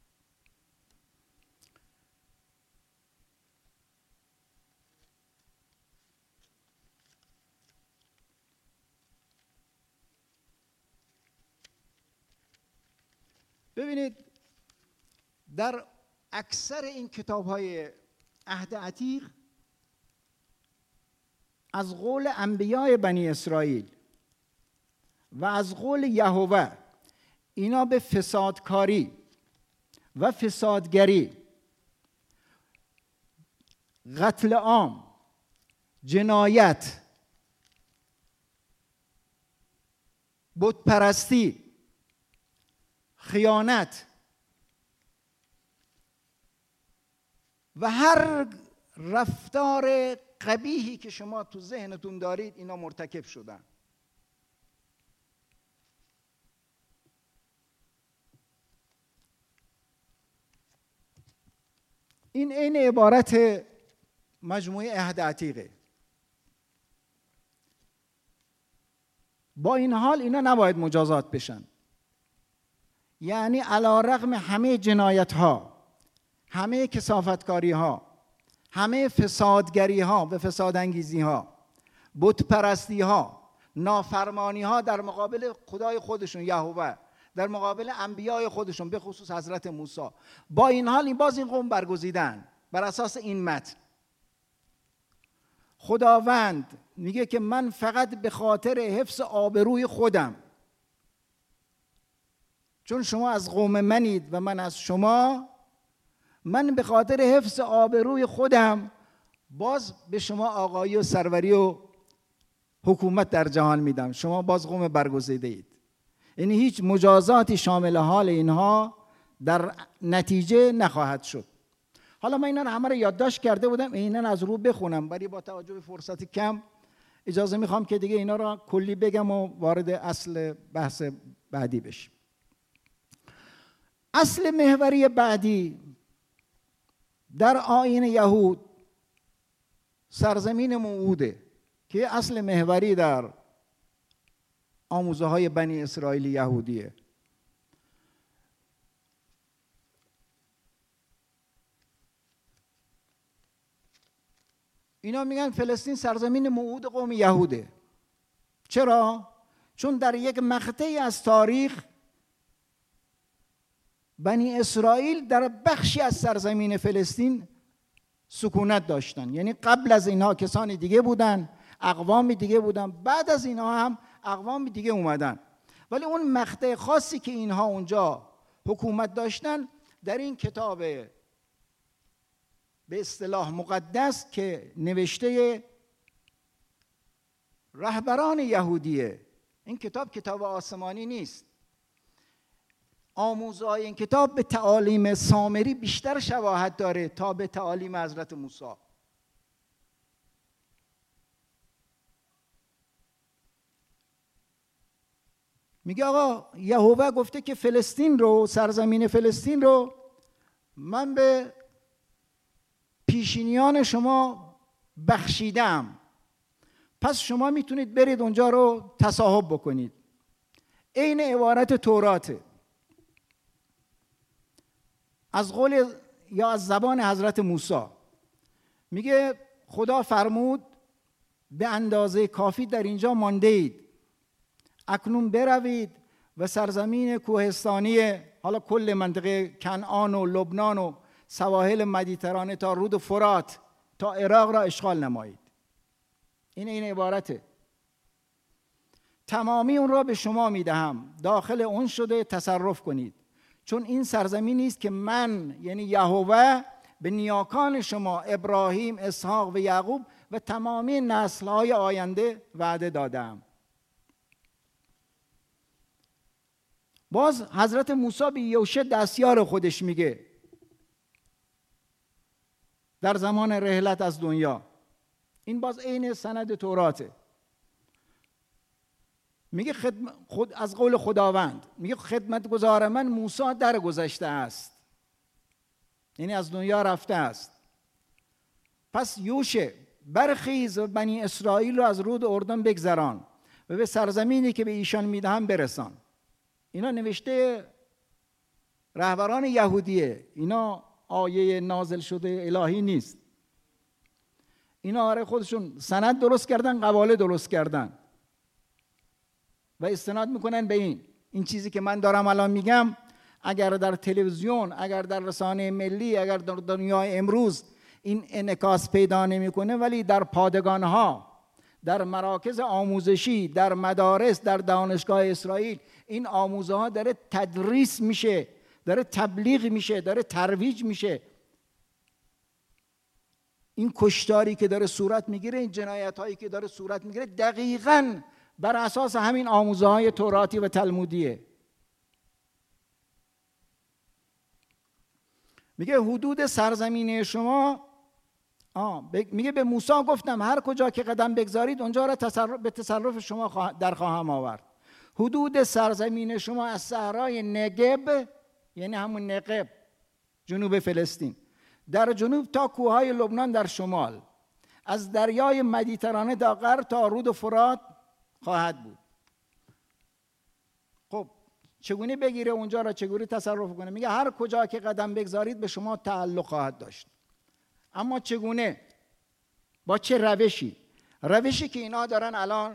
ببینید در اکثر این کتاب‌های عهد عتیق از قول انبیای بنی اسرائیل و از قول یهوه اینا به فسادکاری و فسادگری، قتل عام، جنایت، بت پرستی، خیانت و هر رفتار قبیحی که شما تو ذهنتون دارید اینا مرتکب شدن. این عین عبارت مجموعه عهد عتیقه. با این حال اینا نباید مجازات بشن. یعنی علی رغم همه جنایت ها، همه کثافتکاری ها، همه فسادگری ها و فساد انگیزی ها، بت پرستی ها، نافرمانی ها در مقابل خدای خودشون یهوه، در مقابل انبیای خودشون به خصوص حضرت موسی، با این حال این قوم برگزیدن بر اساس این متن. خداوند میگه که من فقط به خاطر حفظ آبروی خودم، چون شما از قوم منید و من از شما، من به خاطر حفظ آبروی خودم باز به شما آقایی و سروری و حکومت در جهان میدم. شما باز قوم برگزیده اید. یعنی هیچ مجازاتی شامل حال اینها در نتیجه نخواهد شد. حالا من اینا رو همه رو یادداشت کرده بودم، اینا از رو بخونم، ولی با توجه به فرصت کم اجازه میخوام که دیگه اینا رو کلی بگم و وارد اصل بحث بعدی بشیم. اصل محوری بعدی در آیین یهود سرزمین موعوده که اصل محوری در آموزه های بنی اسرائیل یهودیه. اینا میگن فلسطین سرزمین موعود قوم یهوده. چرا؟ چون در یک مقطعی از تاریخ بنی اسرائیل در بخشی از سرزمین فلسطین سکونت داشتن. یعنی قبل از اینها کسانی دیگه بودن، اقوام دیگه بودن، بعد از اینها هم اقوام دیگه اومدن، ولی اون مقطع خاصی که اینها اونجا حکومت داشتن در این کتاب به اصطلاح مقدس که نوشته رهبران یهودیه، این کتاب آسمانی نیست. آموزهای این کتاب به تعالیم سامری بیشتر شباهت داره تا به تعالیم حضرت موسی. میگه آقا یهوه گفته که فلسطین رو، سرزمین فلسطین رو من به پیشینیان شما بخشیدم، پس شما میتونید برید اونجا رو تصاحب بکنید. عین عبارت توراته. از قول یا از زبان حضرت موسی میگه خدا فرمود به اندازه کافی در اینجا مانده اید، اکنون بروید و سرزمین کوهستانی، حالا کل منطقه کنعان و لبنان و سواحل مدیترانه تا رود فرات تا عراق را اشغال نمایید. این عبارته. تمامی اون را به شما میدهم، داخل اون شده تصرف کنید، چون این سرزمینی است که من یعنی یهوه به نیاکان شما ابراهیم، اسحاق و یعقوب و تمامی نسل‌های آینده وعده دادم. باز حضرت موسی به یوشع دستیار خودش میگه در زمان رحلت از دنیا. این باز عین سند توراته. میگه از قول خداوند میگه خدمتگزار من موسی درگذشته است، یعنی از دنیا رفته است. پس یوشع برخیز و بنی اسرائیل رو از رود اردن بگذران و به سرزمینی که به ایشان میدهم برسان. اینا نوشته رهبران یهودیه، اینا آیه نازل شده الهی نیست. اینا برای خودشون سند درست کردن، قواله درست کردن و استناد میکنن به این چیزی که من دارم الان میگم. اگر در تلویزیون، اگر در رسانه ملی، اگر در دنیای امروز این انعکاس پیدا نمیکنه، ولی در پادگانها، در مراکز آموزشی، در مدارس، در دانشگاه اسرائیل این آموزه ها داره تدریس میشه، داره تبلیغ میشه، داره ترویج میشه. این کشتاری که داره صورت میگیره، این جنایت هایی که داره صورت میگیره دقیقاً بر اساس همین آموزه های توراتی و تلمودیه. میگه حدود سرزمین شما، میگه به موسی گفتم هر کجا که قدم بگذارید اونجا را به تصرف شما در خواهم آورد. حدود سرزمین شما از صحرای نگب، یعنی همون نقب جنوب فلسطین، در جنوب تا کوههای لبنان در شمال، از دریای مدیترانه تا غرب تا رود فرات خواهد بود. خب چگونه بگیره اونجا را، چگونه تصرف کنه؟ میگه هر کجا که قدم بگذارید به شما تعلق خواهد داشت. اما چگونه؟ با چه روشی؟ روشی که اینا دارن الان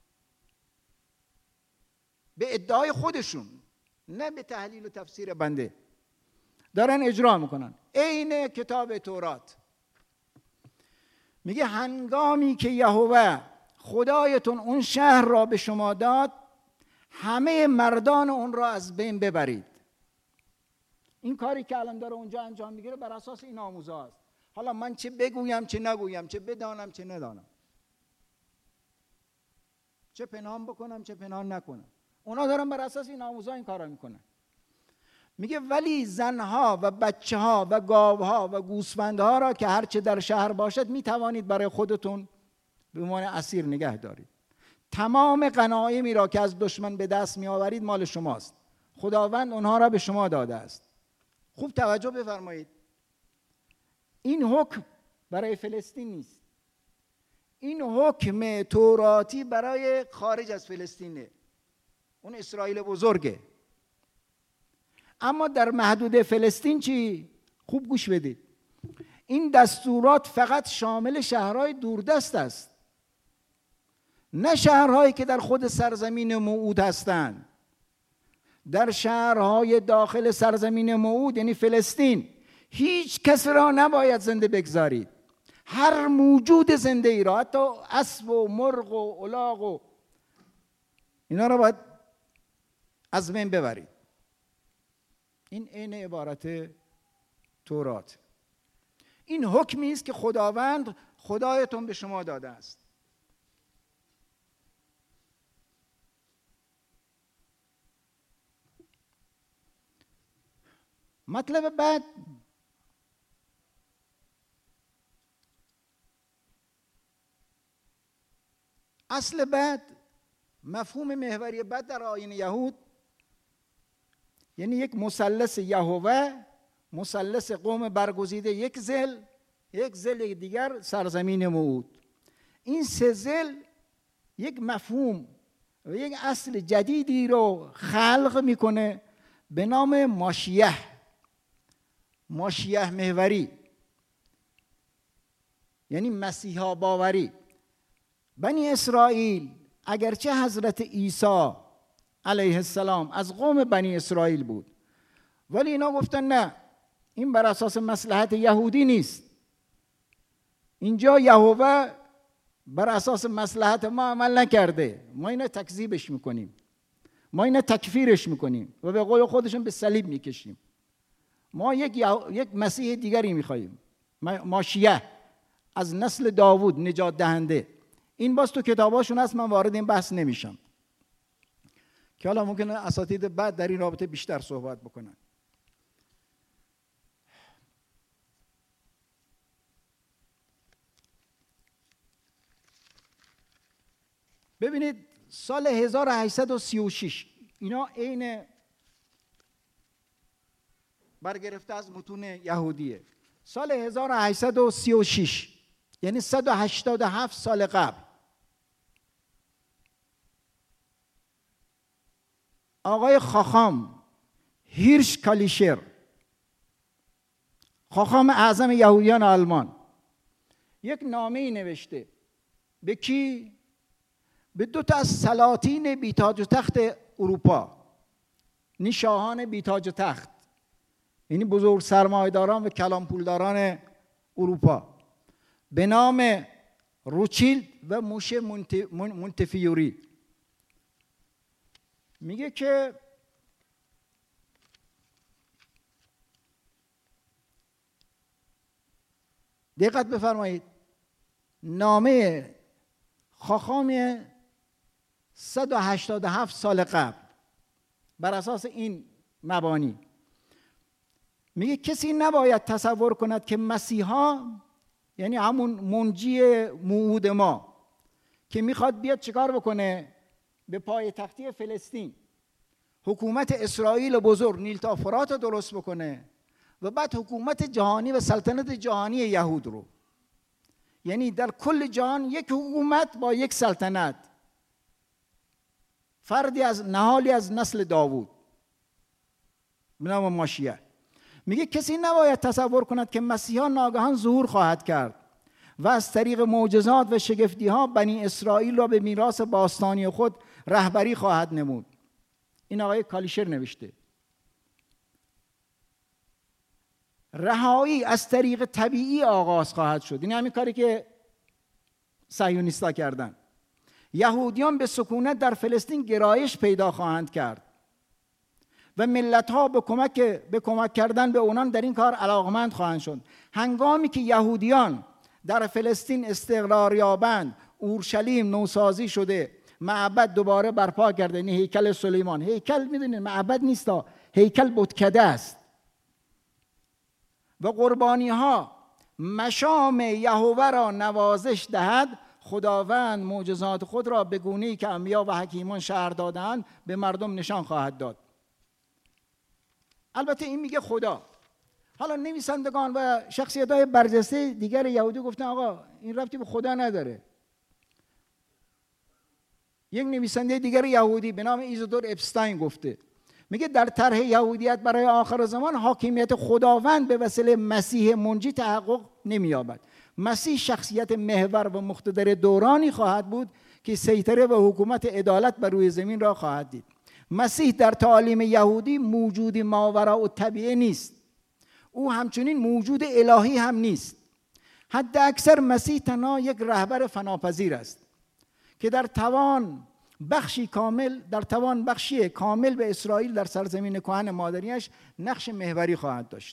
به ادعای خودشون، نه به تحلیل و تفسیر بنده، دارن اجرا میکنن. عین کتاب تورات. میگه هنگامی که یهوه خدایتون اون شهر را به شما داد، همه مردان اون را از بین ببرید. این کاری که الان داره اونجا انجام میگیره بر اساس این آموزه است. حالا من چه بگویم چه نگویم، چه بدانم چه ندانم، چه پنهان بکنم چه پنهان نکنم، اونا دارن بر اساس این آموزه این کارا میکنن. میگه ولی زنها و بچه ها و گاوها و گوسفندها را که هرچه در شهر باشد میتوانید برای خودتون به عنوان اسیر نگه دارید. تمام غنایمی را که از دشمن به دست می آورید مال شماست. خداوند اونها را به شما داده است. خوب توجه بفرمایید. این حکم برای فلسطین نیست. این حکم توراتی برای خارج از فلسطینه. اون اسرائیل بزرگه. اما در محدود فلسطین چی؟ خوب گوش بدید. این دستورات فقط شامل شهرهای دوردست است، نه شهرهایی که در خود سرزمین موعود هستند. در شهرهای داخل سرزمین موعود یعنی فلسطین هیچ کس را نباید زنده بگذارید. هر موجود زنده ای را، حتی اسب و مرغ و الاغ و اینا را باید از بین ببرید. این عین عبارت تورات. این حکمی است که خداوند خدایتون به شما داده است. مطلب بعد، اصل بعد، مفهوم محوری بعد در آیین یهود یعنی یک مثلث یهوه، مثلث قوم برگزیده، یک ظل دیگر سرزمین موعود. این سه ظل یک مفهوم و یک اصل جدیدی رو خلق میکنه به نام ماشیه محوری، یعنی مسیحا باوری. بنی اسرائیل اگرچه حضرت عیسی علیه السلام از قوم بنی اسرائیل بود، ولی اینا گفتن نه، این بر اساس مصلحت یهودی نیست. اینجا یهوه بر اساس مصلحت ما عمل نکرده، ما اینو تکذیبش میکنیم، ما اینو تکفیرش میکنیم و به قول خودشون به صلیب میکشیم. ما یک مسیح دیگری میخواهیم، ماشیه از نسل داوود، نجات دهنده. این باز تو کتاباشون هست، من وارد این بحث نمیشم. که حالا ممکنه اساتید بعد در این رابطه بیشتر صحبت بکنن. ببینید سال 1836 اینا عین برگرفته از متون یهودیه. سال 1836 یعنی 187 سال قبل آقای خاخام هیرش کالیشر، خاخام اعظم یهودیان آلمان، یک نامه‌ای نوشته. به کی؟ به 2 تا از سلاطین بیتاج و تخت اروپا، یعنی شاهان بیتاج و تخت، یعنی بزرگ سرمایه‌داران و کلان پولداران اروپا، به نام روچیلد و موشه مونتفیوری. میگه که دقت بفرمایید، نامه خاخام 187 سال قبل بر اساس این مبانی میگه کسی نباید تصور کند که مسیحا، یعنی همون منجی موعود ما که میخواد بیاد چیکار بکنه؟ به پای تختی فلسطین حکومت اسرائیل بزرگ نیل تا فرات رو درست بکنه و بعد حکومت جهانی و سلطنت جهانی یهود رو، یعنی در کل جهان یک حکومت با یک سلطنت، فردی از نهالی از نسل داوود به نام ماشیه. میگه کسی نباید تصور کند که مسیحا ناگهان ظهور خواهد کرد و از طریق معجزات و شگفتی ها بنی اسرائیل را به میراث باستانی خود رهبری خواهد نمود. این آقای کالیشر نوشته. رهایی از طریق طبیعی آغاز خواهد شد. این همین کاری که صهیونیست‌ها کردن. یهودیان به سکونت در فلسطین گرایش پیدا خواهند کرد و ملت‌ها به کمک کردن به اونان در این کار علاقمند خواهند شد. هنگامی که یهودیان در فلسطین استقرار یابند، اورشلیم نوسازی شده، معبد دوباره برپا کرده، یعنی هیکل سلیمان. هیکل میدونید معبد نیست، هیکل بتکده است. و قربانی ها مشام یهوه را نوازش دهد، خداوند معجزات خود را به گونه‌ای که انبیا و حکیمان شرح دادند به مردم نشان خواهد داد. البته این میگه خدا. حالا نویسندگان و شخصیت‌های برجسته دیگر یهودی گفتن آقا این ربطی به خدا نداره. یک نویسنده دیگر یهودی به نام ایزودور اپستاین گفته، میگه در طرح یهودیت برای آخر زمان حاکمیت خداوند به وسیله مسیح منجی تحقق نمی‌یابد. مسیح شخصیت محور و مقتدر دورانی خواهد بود که سیطره و حکومت عدالت بر روی زمین را خواهد دید. مسیح در تعالیم یهودی موجود ماوراء الطبیعه نیست. او همچنین موجود الهی هم نیست. حد اکثر مسیح تنها یک رهبر فناپذیر است که در توان بخشی کامل به اسرائیل در سرزمین کهن مادریش نقش محوری خواهد داشت.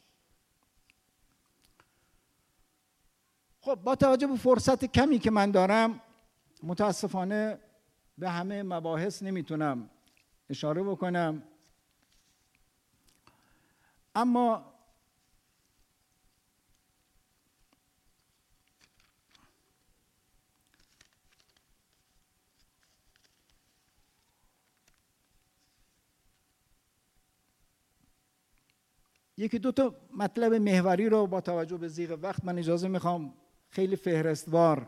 خب با توجه به فرصت کمی که من دارم متاسفانه به همه مباحث نمیتونم اشاره بکنم، اما یکی دو تا مطلب محوری رو با توجه به ضیق وقت من اجازه میخوام خیلی فهرستوار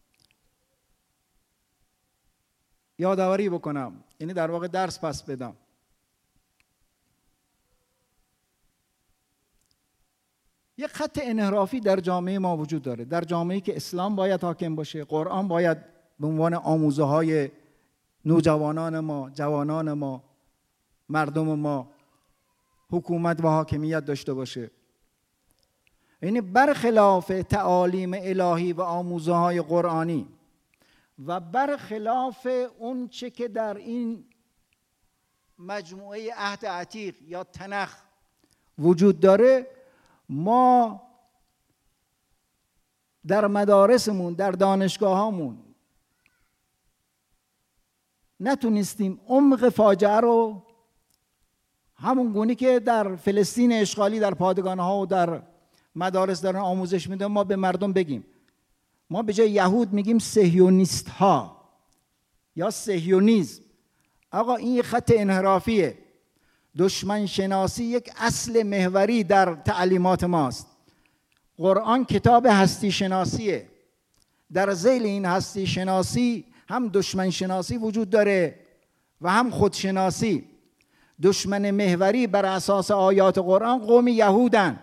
یادآوری بکنم، یعنی در واقع درس پس بدم. یک خط انحرافی در جامعه ما وجود داره، در جامعه‌ای که اسلام باید حاکم باشه، قرآن باید به عنوان آموزه های نوجوانان ما، جوانان ما، مردم ما حکومت و حاکمیت داشته باشه. یعنی برخلاف تعالیم الهی و آموزه های قرآنی و برخلاف اون چه که در این مجموعه عهد عتیق یا تنخ وجود داره، ما در مدارسمون، در دانشگاهامون نتونستیم عمق فاجعه رو همون گونه که در فلسطین اشغالی در پادگان‌ها و در مدارس دارن آموزش میدن ما به مردم بگیم. ما به جای یهود میگیم صهیونیست ها یا صهیونیسم. آقا این یک خط انحرافیه. دشمن شناسی یک اصل محوری در تعلیمات ماست. قرآن کتاب هستی شناسیه. در ذیل این هستی شناسی هم دشمن شناسی وجود داره و هم خودشناسی. دشمن محوری بر اساس آیات قرآن قوم یهودن.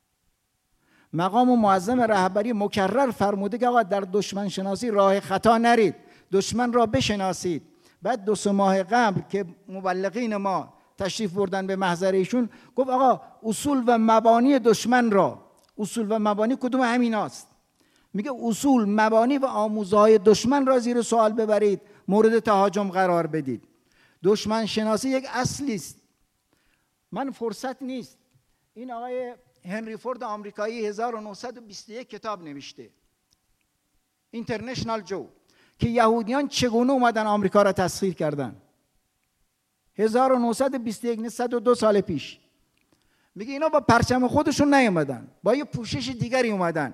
مقام معظم رهبری مکرر فرموده که آقا در دشمن شناسی راه خطا نرید، دشمن را بشناسید. بعد 2 ماه قبل که مبلغین ما تشریف بردن به محضر ایشون گفت آقا اصول و مبانی دشمن را، اصول و مبانی کدوم همیناست؟ میگه اصول، مبانی و آموزهای دشمن را زیر سوال ببرید، مورد تهاجم قرار بدید. دشمن شناسی یک اصلی است. من فرصت نیست. این آقای هنری فورد آمریکایی 1921 کتاب نوشته، اینترنشنال جو، که یهودیان چگونه اومدن آمریکا را تسخیر کردن. 1921 102 سال پیش. میگه اینا با پرچم خودشون نیومدن، با یه پوشش دیگری اومدن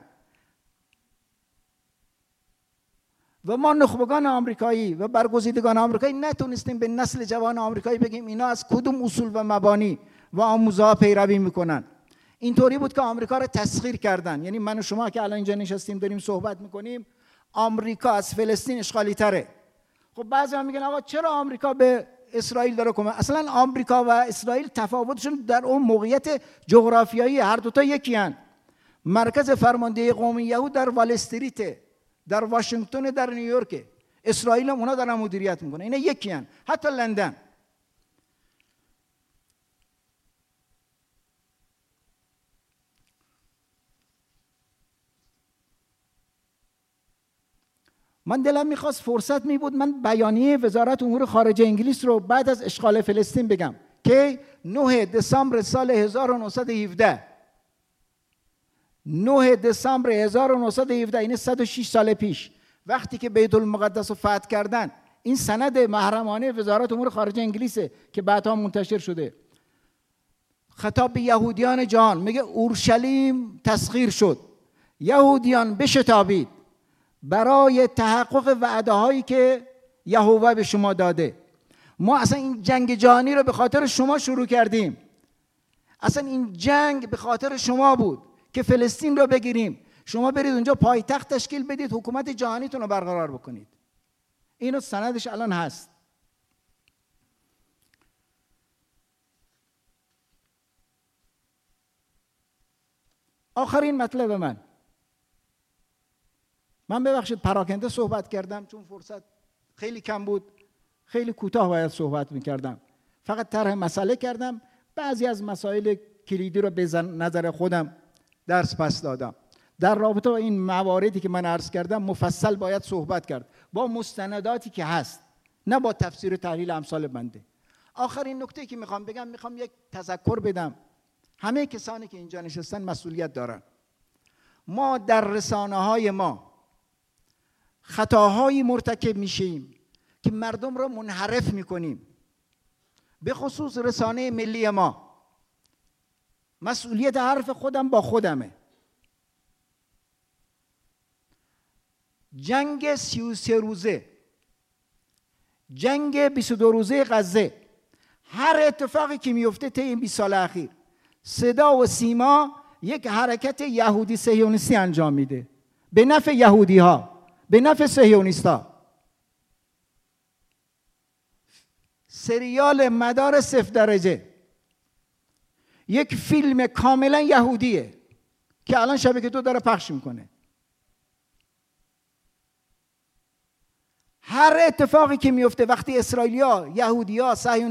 و ما نخبگان آمریکایی و برگزیدگان آمریکایی نتونستیم به نسل جوان آمریکایی بگیم اینا از کدوم اصول و مبانی و آموزها پیروی میکنن. اینطوری بود که آمریکا را تسخیر کردن. یعنی من و شما که الان اینجا نشستیم داریم صحبت میکنیم، آمریکا از فلسطین اشغالی تره. خب بعضی ها میگن آقا چرا آمریکا به اسرائیل داره کمک؟ اصلا آمریکا و اسرائیل تفاوتشون در اون موقعیت جغرافیایی، هر دوتا یکی هن. مرکز فرماندهی قوم یهود در وال استریت، در واشنگتن، در نیویورک. اسرائیل هم اونا دارن مدیریت میکنه. اینا یکی هن. حتی لندن. من دلم میخواست فرصت میبود من بیانیه وزارت امور خارجه انگلیس رو بعد از اشغال فلسطین بگم که 9 دسامبر سال 1917 9 دسامبر 1917 این 106 سال پیش وقتی که بیت المقدس رو فتح کردن، این سند محرمانه وزارت امور خارجه انگلیسه که بعدها منتشر شده. خطاب به یهودیان جهان میگه اورشلیم تسخیر شد، یهودیان بشتابید برای تحقق وعده هایی که یهوه به شما داده. ما اصلا این جنگ جهانی رو به خاطر شما شروع کردیم. اصلا این جنگ به خاطر شما بود که فلسطین رو بگیریم، شما برید اونجا پایتخت تشکیل بدید، حکومت جهانیتون رو برقرار بکنید. اینو سندش الان هست. آخرین مطلب من ببخشید پراکنده صحبت کردم چون فرصت خیلی کم بود، خیلی کوتاه باید صحبت میکردم. فقط طرح مسئله کردم، بعضی از مسائل کلیدی رو به نظر خودم درس پس دادم. در رابطه با این مواردی که من عرض کردم مفصل باید صحبت کرد با مستنداتی که هست، نه با تفسیر و تحلیل امثال بنده. آخرین نکته که میخوام بگم، میخوام یک تذکر بدم. همه کسانی که اینجا نشستن مسئولیت دارن. ما در رسانه های ما خطاهایی مرتکب میشیم که مردم را منحرف میکنیم، به خصوص رسانه ملی ما. مسئولیت حرف خودم با خودمه. جنگ 33 روزه، جنگ 22 روزه غزه، هر اتفاقی که میفته طی این 20 سال اخیر، صدا و سیما یک حرکت یهودی صهیونیستی انجام میده به نفع یهودی ها، به نفع صهیونیستا. سریال مدار 0 درجه یک فیلم کاملا یهودیه که الان شبکه 2 داره پخش میکنه. هر اتفاقی که میفته وقتی اسرائیلیا، یهودیا، صهیونیست‌ها